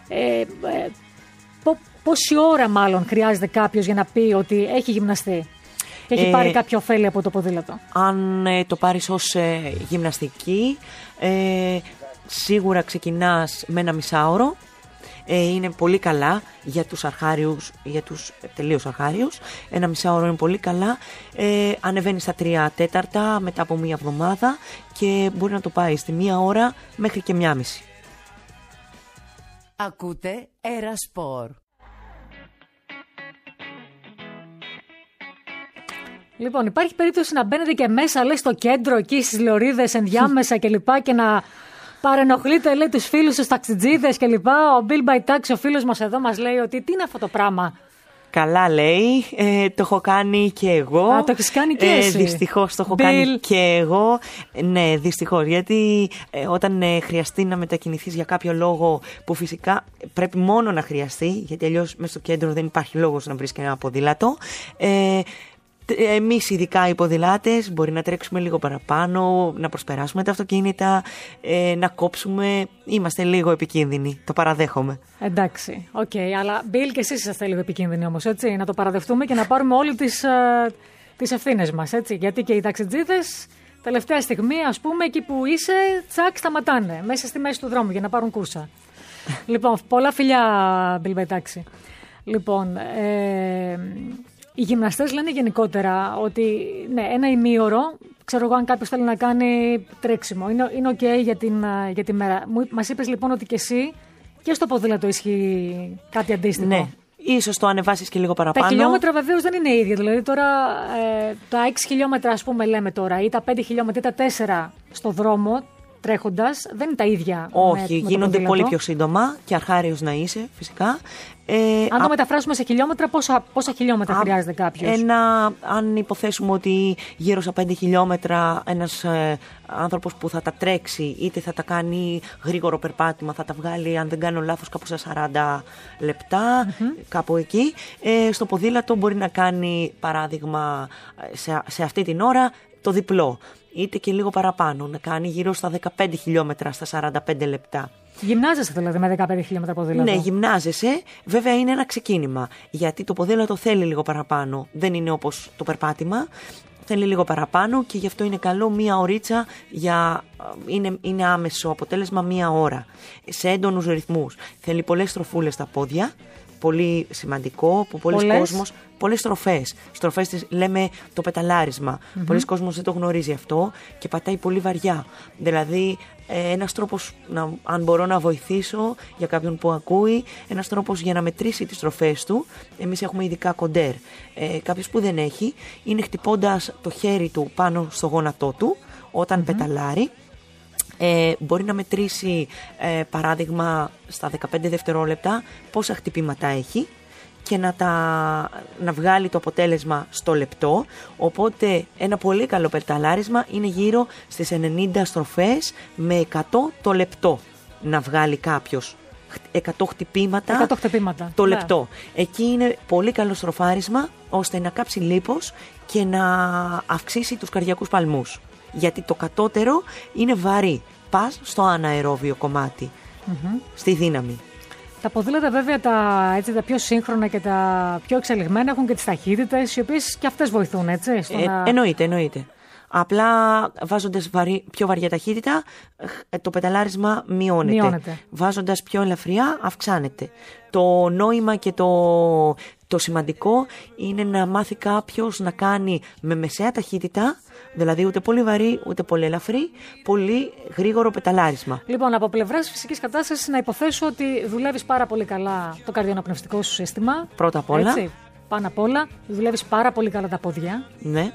Πόση ώρα μάλλον χρειάζεται κάποιος για να πει ότι έχει γυμναστεί και έχει πάρει κάποια ωφέλη από το ποδήλατο? Αν το πάρεις ως γυμναστική, σίγουρα ξεκινάς με 1,5 ωρο. Είναι πολύ καλά για τους αρχάριους, για τους τελείως αρχάριους. 1,5 ωρο είναι πολύ καλά. Ανεβαίνει στα 3/4 μετά από 1 εβδομάδα και μπορεί να το πάει στη 1 ώρα μέχρι και 1,5. Ακούτε Έρα Σπορ. Λοιπόν, υπάρχει περίπτωση να μπαίνετε και μέσα, λέει, στο κέντρο, εκεί στις λωρίδες ενδιάμεσα κλπ. Και να παρενοχλείτε, λέει, τους φίλους τους ταξιτζίδες κλπ. Ο Bill by Taxi, ο φίλος μας εδώ, μας λέει ότι τι είναι αυτό το πράγμα. Καλά λέει, το έχω κάνει και εγώ. Α, το έχεις κάνει και εσύ. Δυστυχώς το έχω κάνει και εγώ. Ναι, δυστυχώς, γιατί όταν χρειαστεί να μετακινηθείς για κάποιο λόγο που φυσικά πρέπει μόνο να χρειαστεί, γιατί αλλιώς μέσα στο κέντρο δεν υπάρχει λόγος να βρεις και ένα ποδήλατο. Εμείς ειδικά οι ποδηλάτες μπορεί να τρέξουμε λίγο παραπάνω, να προσπεράσουμε τα αυτοκίνητα, να κόψουμε. Είμαστε λίγο επικίνδυνοι, το παραδέχομαι. Εντάξει, οκ, αλλά Bill και εσείς είσαστε λίγο επικίνδυνοι όμως, έτσι, να το παραδεχτούμε και να πάρουμε όλοι τις ευθύνες μας, έτσι, γιατί και οι ταξιτζίδες τελευταία στιγμή, ας πούμε, εκεί που είσαι, τσακ, σταματάνε μέσα στη μέση του δρόμου για να πάρουν κούρσα. Λοιπόν, πολλά φιλιά, Bill by Taxi. Λοιπόν, οι γυμναστές λένε γενικότερα ότι ναι, 1 ημίωρο, ξέρω εγώ αν κάποιος θέλει να κάνει τρέξιμο, είναι ok για τη μέρα. Μας είπες λοιπόν ότι και εσύ και στο ποδήλατο ισχύει κάτι αντίστοιχο. Ναι, ίσως το ανεβάσεις και λίγο παραπάνω. Τα χιλιόμετρα βεβαίως δεν είναι ίδια, δηλαδή τώρα τα 6 χιλιόμετρα ας πούμε λέμε τώρα ή τα 5 χιλιόμετρα ή τα 4 στο δρόμο τρέχοντας δεν είναι τα ίδια. Όχι, γίνονται το πολύ πιο σύντομα και αρχάριος να είσαι φυσικά. Αν το μεταφράσουμε σε χιλιόμετρα, πόσα χιλιόμετρα χρειάζεται κάποιος? Αν υποθέσουμε ότι γύρω στα 5 χιλιόμετρα ένας άνθρωπος που θα τα τρέξει, είτε θα τα κάνει γρήγορο περπάτημα, θα τα βγάλει, αν δεν κάνω λάθος, κάπου στα 40 λεπτά, κάπου εκεί. Στο ποδήλατο μπορεί να κάνει, παράδειγμα, σε αυτή την ώρα το διπλό, είτε και λίγο παραπάνω, να κάνει γύρω στα 15 χιλιόμετρα, στα 45 λεπτά. Γυμνάζεσαι δηλαδή με 15 χιλιόμετρα ποδήλατο? Ναι, γυμνάζεσαι. Βέβαια είναι ένα ξεκίνημα. Γιατί το ποδήλατο θέλει λίγο παραπάνω. Δεν είναι όπως το περπάτημα. Θέλει λίγο παραπάνω και γι' αυτό είναι καλό 1 ωρίτσα. Είναι άμεσο αποτέλεσμα 1 ώρα. Σε έντονους ρυθμούς. Θέλει πολλές στροφούλες στα πόδια. Πολύ σημαντικό που πολλοί κόσμος. Πολλές στροφές. Στροφές λέμε το πεταλάρισμα. Πολλοί κόσμος δεν το γνωρίζει αυτό και πατάει πολύ βαριά. Δηλαδή, ένας τρόπος, αν μπορώ να βοηθήσω για κάποιον που ακούει, ένας τρόπος για να μετρήσει τις στροφές του, εμείς έχουμε ειδικά κοντέρ. Κάποιος που δεν έχει, είναι χτυπώντας το χέρι του πάνω στο γόνατό του όταν πεταλάρει. Μπορεί να μετρήσει παράδειγμα στα 15 δευτερόλεπτα πόσα χτυπήματα έχει και να βγάλει το αποτέλεσμα στο λεπτό. Οπότε ένα πολύ καλό πεταλάρισμα είναι γύρω στις 90 στροφές με 100 το λεπτό να βγάλει κάποιος. 100 χτυπήματα το λεπτό. Εκεί είναι πολύ καλό στροφάρισμα ώστε να κάψει λίπος και να αυξήσει τους καρδιακούς παλμούς. Γιατί το κατώτερο είναι βαρύ. Πας στο αναερόβιο κομμάτι, στη δύναμη. Τα ποδήλατα βέβαια τα πιο σύγχρονα και τα πιο εξελιγμένα έχουν και τις ταχύτητες, οι οποίες και αυτές βοηθούν, έτσι. Εννοείται. Απλά βάζοντας πιο βαριά ταχύτητα, το πεταλάρισμα μειώνεται. Βάζοντας πιο ελαφριά, αυξάνεται. Το νόημα και το σημαντικό είναι να μάθει κάποιος να κάνει με μεσαία ταχύτητα, δηλαδή ούτε πολύ βαρύ ούτε πολύ ελαφρύ, πολύ γρήγορο πεταλάρισμα. Λοιπόν, από πλευράς φυσικής κατάστασης να υποθέσω ότι δουλεύεις πάρα πολύ καλά το καρδιοναπνευστικό σου σύστημα. Πρώτα απ' όλα. Έτσι, πάνω απ' όλα, δουλεύεις πάρα πολύ καλά τα πόδια. Ναι.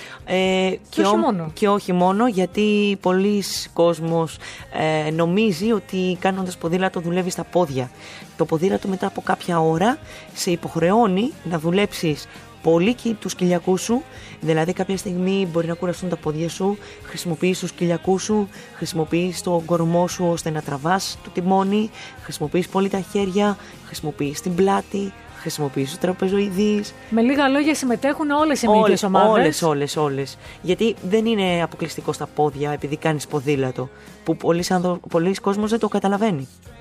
Και όχι μόνο, γιατί πολλοί κόσμος νομίζει ότι κάνοντας ποδήλατο δουλεύει στα πόδια. Το ποδήλατο μετά από κάποια ώρα σε υποχρεώνει να δουλέψεις πολύ και τους κοιλιακούς σου, δηλαδή κάποια στιγμή μπορεί να κουραστούν τα πόδια σου, χρησιμοποιείς τους κοιλιακούς σου, χρησιμοποιείς τον κορμό σου ώστε να τραβάς το τιμόνι, χρησιμοποιείς πολύ τα χέρια, χρησιμοποιείς την πλάτη, χρησιμοποιείς τους τραπεζοειδείς. Με λίγα λόγια συμμετέχουν όλες οι μυϊκές ομάδες. Όλες. Γιατί δεν είναι αποκλειστικό στα πόδια επειδή κάνεις ποδήλατο, που πολλοί κόσμος δεν το καταλαβαίνει.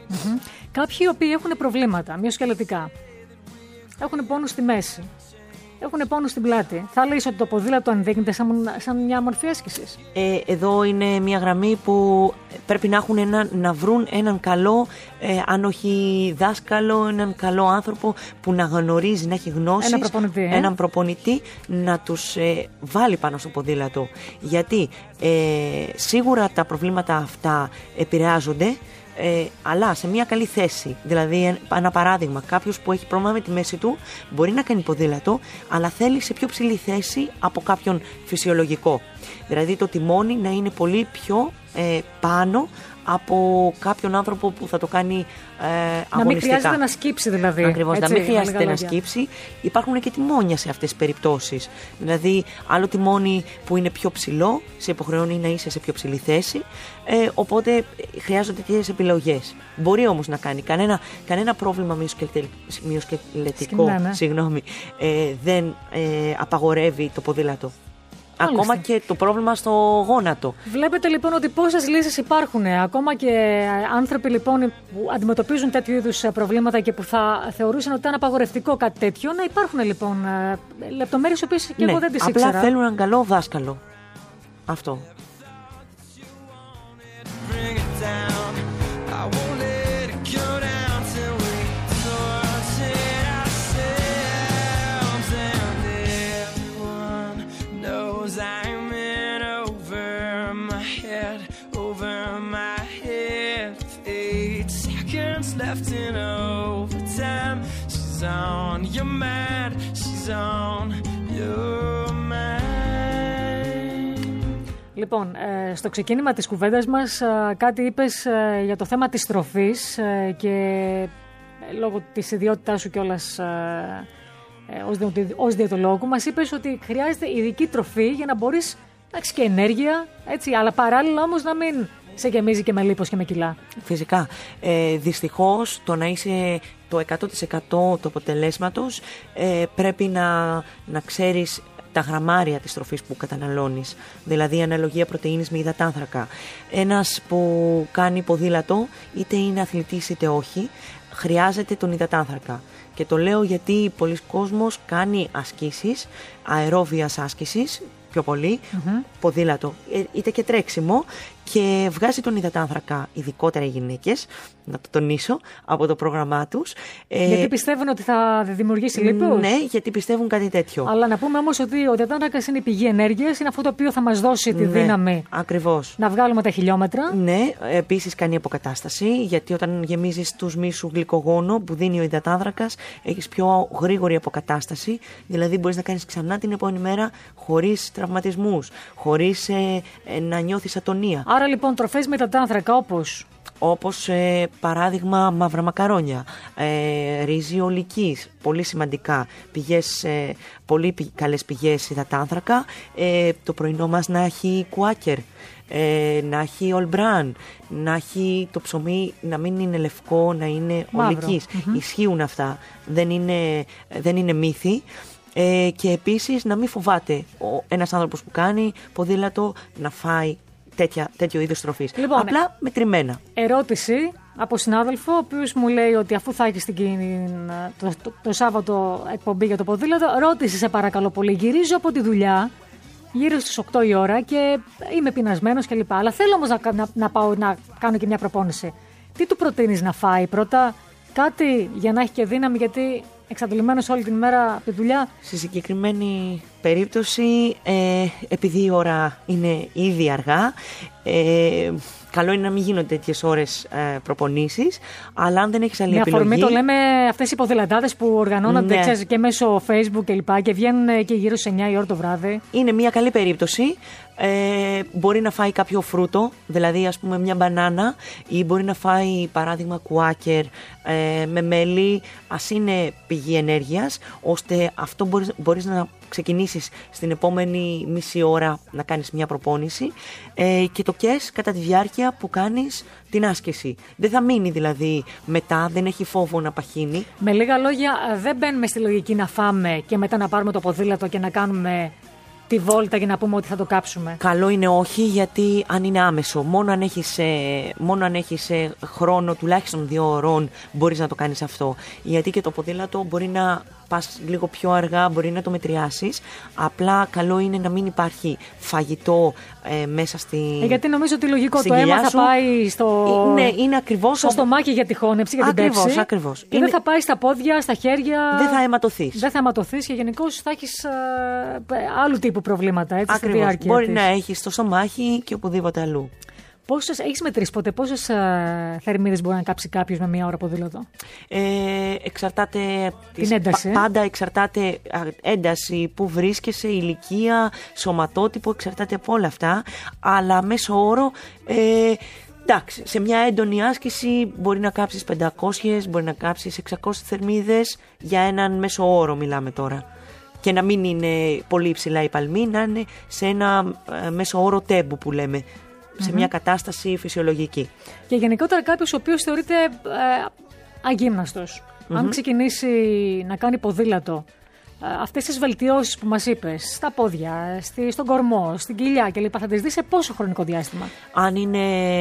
Κάποιοι οι οποίοι έχουν προβλήματα μυοσκελετικά, έχουν πόνο στη μέση, έχουν πόνο στην πλάτη, θα λες ότι το ποδήλατο ενδείκνεται σαν μια μορφή άσκησης? Εδώ είναι μια γραμμή που πρέπει να βρουν έναν καλό, αν όχι δάσκαλο, έναν καλό άνθρωπο που να γνωρίζει, να έχει γνώσεις, έναν προπονητή να τους βάλει πάνω στο ποδήλατο. Γιατί σίγουρα τα προβλήματα αυτά επηρεάζονται, αλλά σε μια καλή θέση. Δηλαδή, ένα παράδειγμα, κάποιος που έχει πρόβλημα με τη μέση του μπορεί να κάνει ποδήλατο, αλλά θέλει σε πιο ψηλή θέση από κάποιον φυσιολογικό. Δηλαδή, το τιμόνι να είναι πολύ πιο πάνω από κάποιον άνθρωπο που θα το κάνει αγωνιστικά. Να μην χρειάζεται να σκύψει δηλαδή. Ακριβώς, να μην χρειάζεται να σκύψει. Υπάρχουν και τιμόνια σε αυτές τις περιπτώσεις. Δηλαδή, άλλο τιμόνι που είναι πιο ψηλό, σε υποχρεώνει να είσαι σε πιο ψηλή θέση, οπότε χρειάζονται τέτοιες επιλογές. Μπορεί όμως να κάνει κανένα πρόβλημα μυοσκελετικό, δεν απαγορεύει το ποδήλατο. Ακόμα και το πρόβλημα στο γόνατο. Βλέπετε λοιπόν ότι πόσες λύσεις υπάρχουν. Ακόμα και άνθρωποι λοιπόν που αντιμετωπίζουν τέτοιου είδους προβλήματα και που θα θεωρούσαν ότι ήταν απαγορευτικό κάτι τέτοιο, να υπάρχουν λοιπόν λεπτομέρειες οι οποίες και εγώ δεν τις ήξερα. Απλά θέλουν έναν καλό δάσκαλο. Αυτό. Left in overtime. She's on your mind. She's on your mind. Λοιπόν, στο ξεκίνημα της κουβέντας μας κάτι είπες για το θέμα της τροφής και λόγω της ιδιότητάς σου κιόλας ως διαιτολόγου μας είπες ότι χρειάζεται ειδική τροφή για να μπορείς να έχεις και ενέργεια, έτσι, αλλά παράλληλα όμως να μην σε γεμίζει και με λίπος και με κιλά. Φυσικά. Δυστυχώς το να είσαι το 100% του αποτελέσματος πρέπει να ξέρεις τα γραμμάρια της τροφής που καταναλώνεις. Δηλαδή αναλογία πρωτεΐνης με υδατάνθρακα. Ένας που κάνει ποδήλατο, είτε είναι αθλητής είτε όχι, χρειάζεται τον υδατάνθρακα. Και το λέω γιατί πολλοί κόσμος κάνει ασκήσεις, αερόβιας άσκησης, πιο πολύ, ποδήλατο, είτε και τρέξιμο, και βγάζει τον υδατάνθρακα, ειδικότερα οι γυναίκες, να το τονίσω, από το πρόγραμμά τους. Γιατί πιστεύουν ότι θα δημιουργήσει λίπος. Ναι, γιατί πιστεύουν κάτι τέτοιο. Αλλά να πούμε όμως ότι ο υδατάνθρακας είναι η πηγή ενέργειας, είναι αυτό το οποίο θα μας δώσει τη δύναμη. Ακριβώς. Να βγάλουμε τα χιλιόμετρα. Ναι, επίσης κάνει αποκατάσταση, γιατί όταν γεμίζεις τους μυς γλυκογόνο που δίνει ο υδατάνθρακας, έχεις πιο γρήγορη αποκατάσταση, δηλαδή μπορείς να κάνεις ξανά την επόμενη μέρα χωρίς τραυματισμούς, χωρίς να νιώθεις ατονία. Άρα λοιπόν τροφές με υδατάνθρακα όπως παράδειγμα μαύρα μακαρόνια, ρύζι ολικής, πολύ σημαντικά, πολύ καλές πηγές υδατάνθρακα, το πρωινό μας να έχει κουάκερ, να έχει ολμπράν, να έχει το ψωμί να μην είναι λευκό, να είναι ολικής. Ισχύουν αυτά, δεν είναι μύθι. Και επίσης να μην φοβάται ένας άνθρωπος που κάνει ποδήλατο να φάει τέτοιο είδος τροφής. Λοιπόν, απλά μετρημένα. Ερώτηση από συνάδελφο, ο οποίος μου λέει ότι αφού θα έχεις το Σάββατο εκπομπή για το ποδήλατο, ρώτησε σε παρακαλώ πολύ, γυρίζω από τη δουλειά γύρω στις 8 η ώρα και είμαι πεινασμένος κλπ. Αλλά θέλω όμως να πάω να κάνω και μια προπόνηση. Τι του προτείνεις να φάει πρώτα? Κάτι για να έχει και δύναμη, γιατί εξαντλημένος όλη την μέρα από τη δουλειά. Στη συγκεκριμένη περίπτωση, επειδή η ώρα είναι ήδη αργά, καλό είναι να μην γίνονται τέτοιες ώρες προπονήσεις, αλλά αν δεν έχεις άλλη επιλογή... Με αφορμή το λέμε αυτές οι ποδηλατάδες που οργανώνονται και μέσω Facebook κλπ. Και βγαίνουν και γύρω σε 9 η ώρα το βράδυ. Είναι μια καλή περίπτωση. Μπορεί να φάει κάποιο φρούτο, δηλαδή ας πούμε μια μπανάνα, ή μπορεί να φάει παράδειγμα κουάκερ με μέλι, ας είναι πηγή ενέργειας, ώστε αυτό μπορείς να ξεκινήσεις στην επόμενη μισή ώρα να κάνεις μια προπόνηση και το κες κατά τη διάρκεια που κάνεις την άσκηση. Δεν θα μείνει δηλαδή μετά, δεν έχει φόβο να παχύνει. Με λίγα λόγια, δεν μπαίνουμε στη λογική να φάμε και μετά να πάρουμε το ποδήλατο και να κάνουμε τη βόλτα για να πούμε ότι θα το κάψουμε? Καλό είναι όχι, γιατί αν είναι άμεσο, μόνο αν έχεις χρόνο τουλάχιστον 2 ώρων μπορείς να το κάνεις αυτό. Γιατί και το ποδήλατο μπορεί να πας λίγο πιο αργά, μπορεί να το μετριάσεις. Απλά καλό είναι να μην υπάρχει φαγητό μέσα γιατί νομίζω ότι λογικό το αίμα θα πάει είναι ακριβώς στο στομάχι για τη χώνεψη, για την πέψη. Ακριβώς. Και δεν θα πάει στα πόδια, στα χέρια. Δεν θα αιματωθείς. Δεν θα αιματωθείς και γενικώς θα έχεις άλλου τύπου προβλήματα. Έτσι, στη Ακριβώς. διάρκεια Μπορεί της. να έχεις στο στομάχι και οπουδήποτε αλλού. Έχεις μετρήσει ποτέ πόσες θερμίδες μπορεί να κάψει κάποιος με 1 ώρα ποδήλατο? Εξαρτάται την ένταση. Πάντα εξαρτάται ένταση, που βρίσκεσαι, ηλικία, σωματότυπο, εξαρτάται από όλα αυτά. Αλλά μέσω όρο, εντάξει, σε μια έντονη άσκηση μπορεί να κάψεις 500, μπορεί να κάψεις 600 θερμίδες, για έναν μέσο όρο μιλάμε τώρα. Και να μην είναι πολύ υψηλά η παλμή, να είναι σε ένα μέσο όρο τέμπου που λέμε. Σε μια κατάσταση φυσιολογική. Και γενικότερα κάποιος ο οποίος θεωρείται αγύμναστος, αν ξεκινήσει να κάνει ποδήλατο, αυτές τις βελτιώσεις που μας είπες, στα πόδια, στον κορμό, στην κοιλιά κλπ, θα τις δεις σε πόσο χρονικό διάστημα? Αν είναι.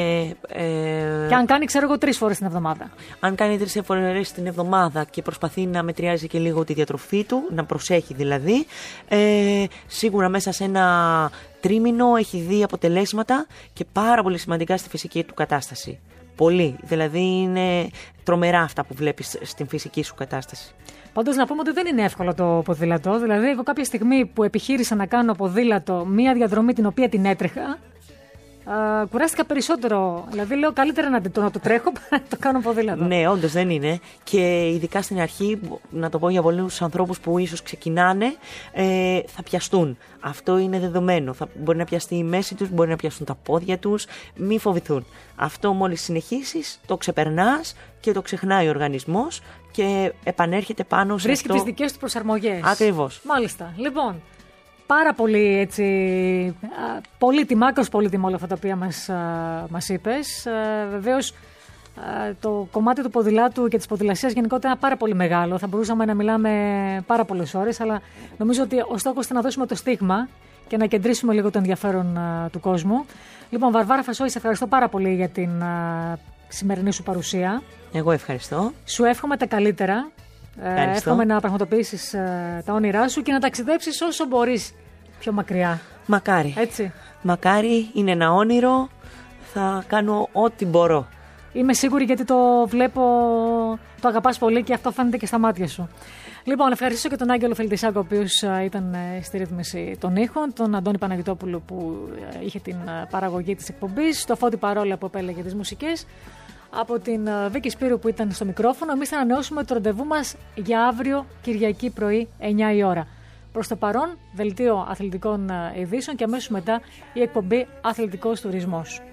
Και αν κάνει, ξέρω εγώ, 3 φορές την εβδομάδα. Αν κάνει 3 φορές την εβδομάδα και προσπαθεί να μετριάζει και λίγο τη διατροφή του, να προσέχει δηλαδή, σίγουρα μέσα σε ένα τρίμηνο έχει δει αποτελέσματα και πάρα πολύ σημαντικά στη φυσική του κατάσταση. Πολύ. Δηλαδή είναι τρομερά αυτά που βλέπεις στην φυσική σου κατάσταση. Πάντως να πούμε ότι δεν είναι εύκολο το ποδήλατο. Δηλαδή, εγώ κάποια στιγμή που επιχείρησα να κάνω ποδήλατο, μία διαδρομή την οποία την έτρεχα, κουράστηκα περισσότερο. Δηλαδή, λέω καλύτερα να το τρέχω παρά να το κάνω ποδήλατο. Ναι, όντως δεν είναι. Και ειδικά στην αρχή, να το πω για πολλούς ανθρώπους που ίσως ξεκινάνε, θα πιαστούν. Αυτό είναι δεδομένο. Μπορεί να πιαστεί η μέση τους, μπορεί να πιαστούν τα πόδια τους. Μη φοβηθούν. Αυτό μόλις συνεχίσεις, το ξεπερνάς και το ξεχνάει ο οργανισμός και επανέρχεται πάνω σε βρίσκει αυτό. τις δικές του προσαρμογές. Ακριβώς. Μάλιστα. Λοιπόν, πάρα πολύ έτσι, πολύτιμα, άκρως πολύτιμα όλα αυτά τα οποία μας είπες. Βεβαίως, το κομμάτι του ποδηλάτου και της ποδηλασίας γενικότερα είναι πάρα πολύ μεγάλο. Θα μπορούσαμε να μιλάμε πάρα πολλές ώρες, αλλά νομίζω ότι ο στόχος είναι να δώσουμε το στίγμα και να κεντρήσουμε λίγο το ενδιαφέρον του κόσμου. Λοιπόν, Βαρβάρα Φασόη, σε ευχαριστώ πάρα πολύ για την σημερινή σου παρουσία. Εγώ ευχαριστώ. Σου εύχομαι τα καλύτερα. Εύχομαι να πραγματοποιήσεις τα όνειρά σου και να ταξιδέψεις όσο μπορείς πιο μακριά. Μακάρι. Έτσι. Μακάρι, είναι ένα όνειρο. Θα κάνω ό,τι μπορώ. Είμαι σίγουρη γιατί το βλέπω, το αγαπάς πολύ και αυτό φαίνεται και στα μάτια σου. Λοιπόν, ευχαριστήσω και τον Άγγελο Φελτισάκο, ο οποίος ήταν στη ρύθμιση των ήχων, τον Αντώνη Παναγιτόπουλο που είχε την παραγωγή της εκπομπής, το Φώτη Παρόλα που επέλεγε τις μουσικές, από την Βίκη Σπύρου που ήταν στο μικρόφωνο. Εμείς θα ανανεώσουμε το ραντεβού μας για αύριο Κυριακή πρωί 9 η ώρα. Προς το παρόν, δελτίο αθλητικών ειδήσεων και αμέσως μετά η εκπομπή Αθλητικός Τουρισμός.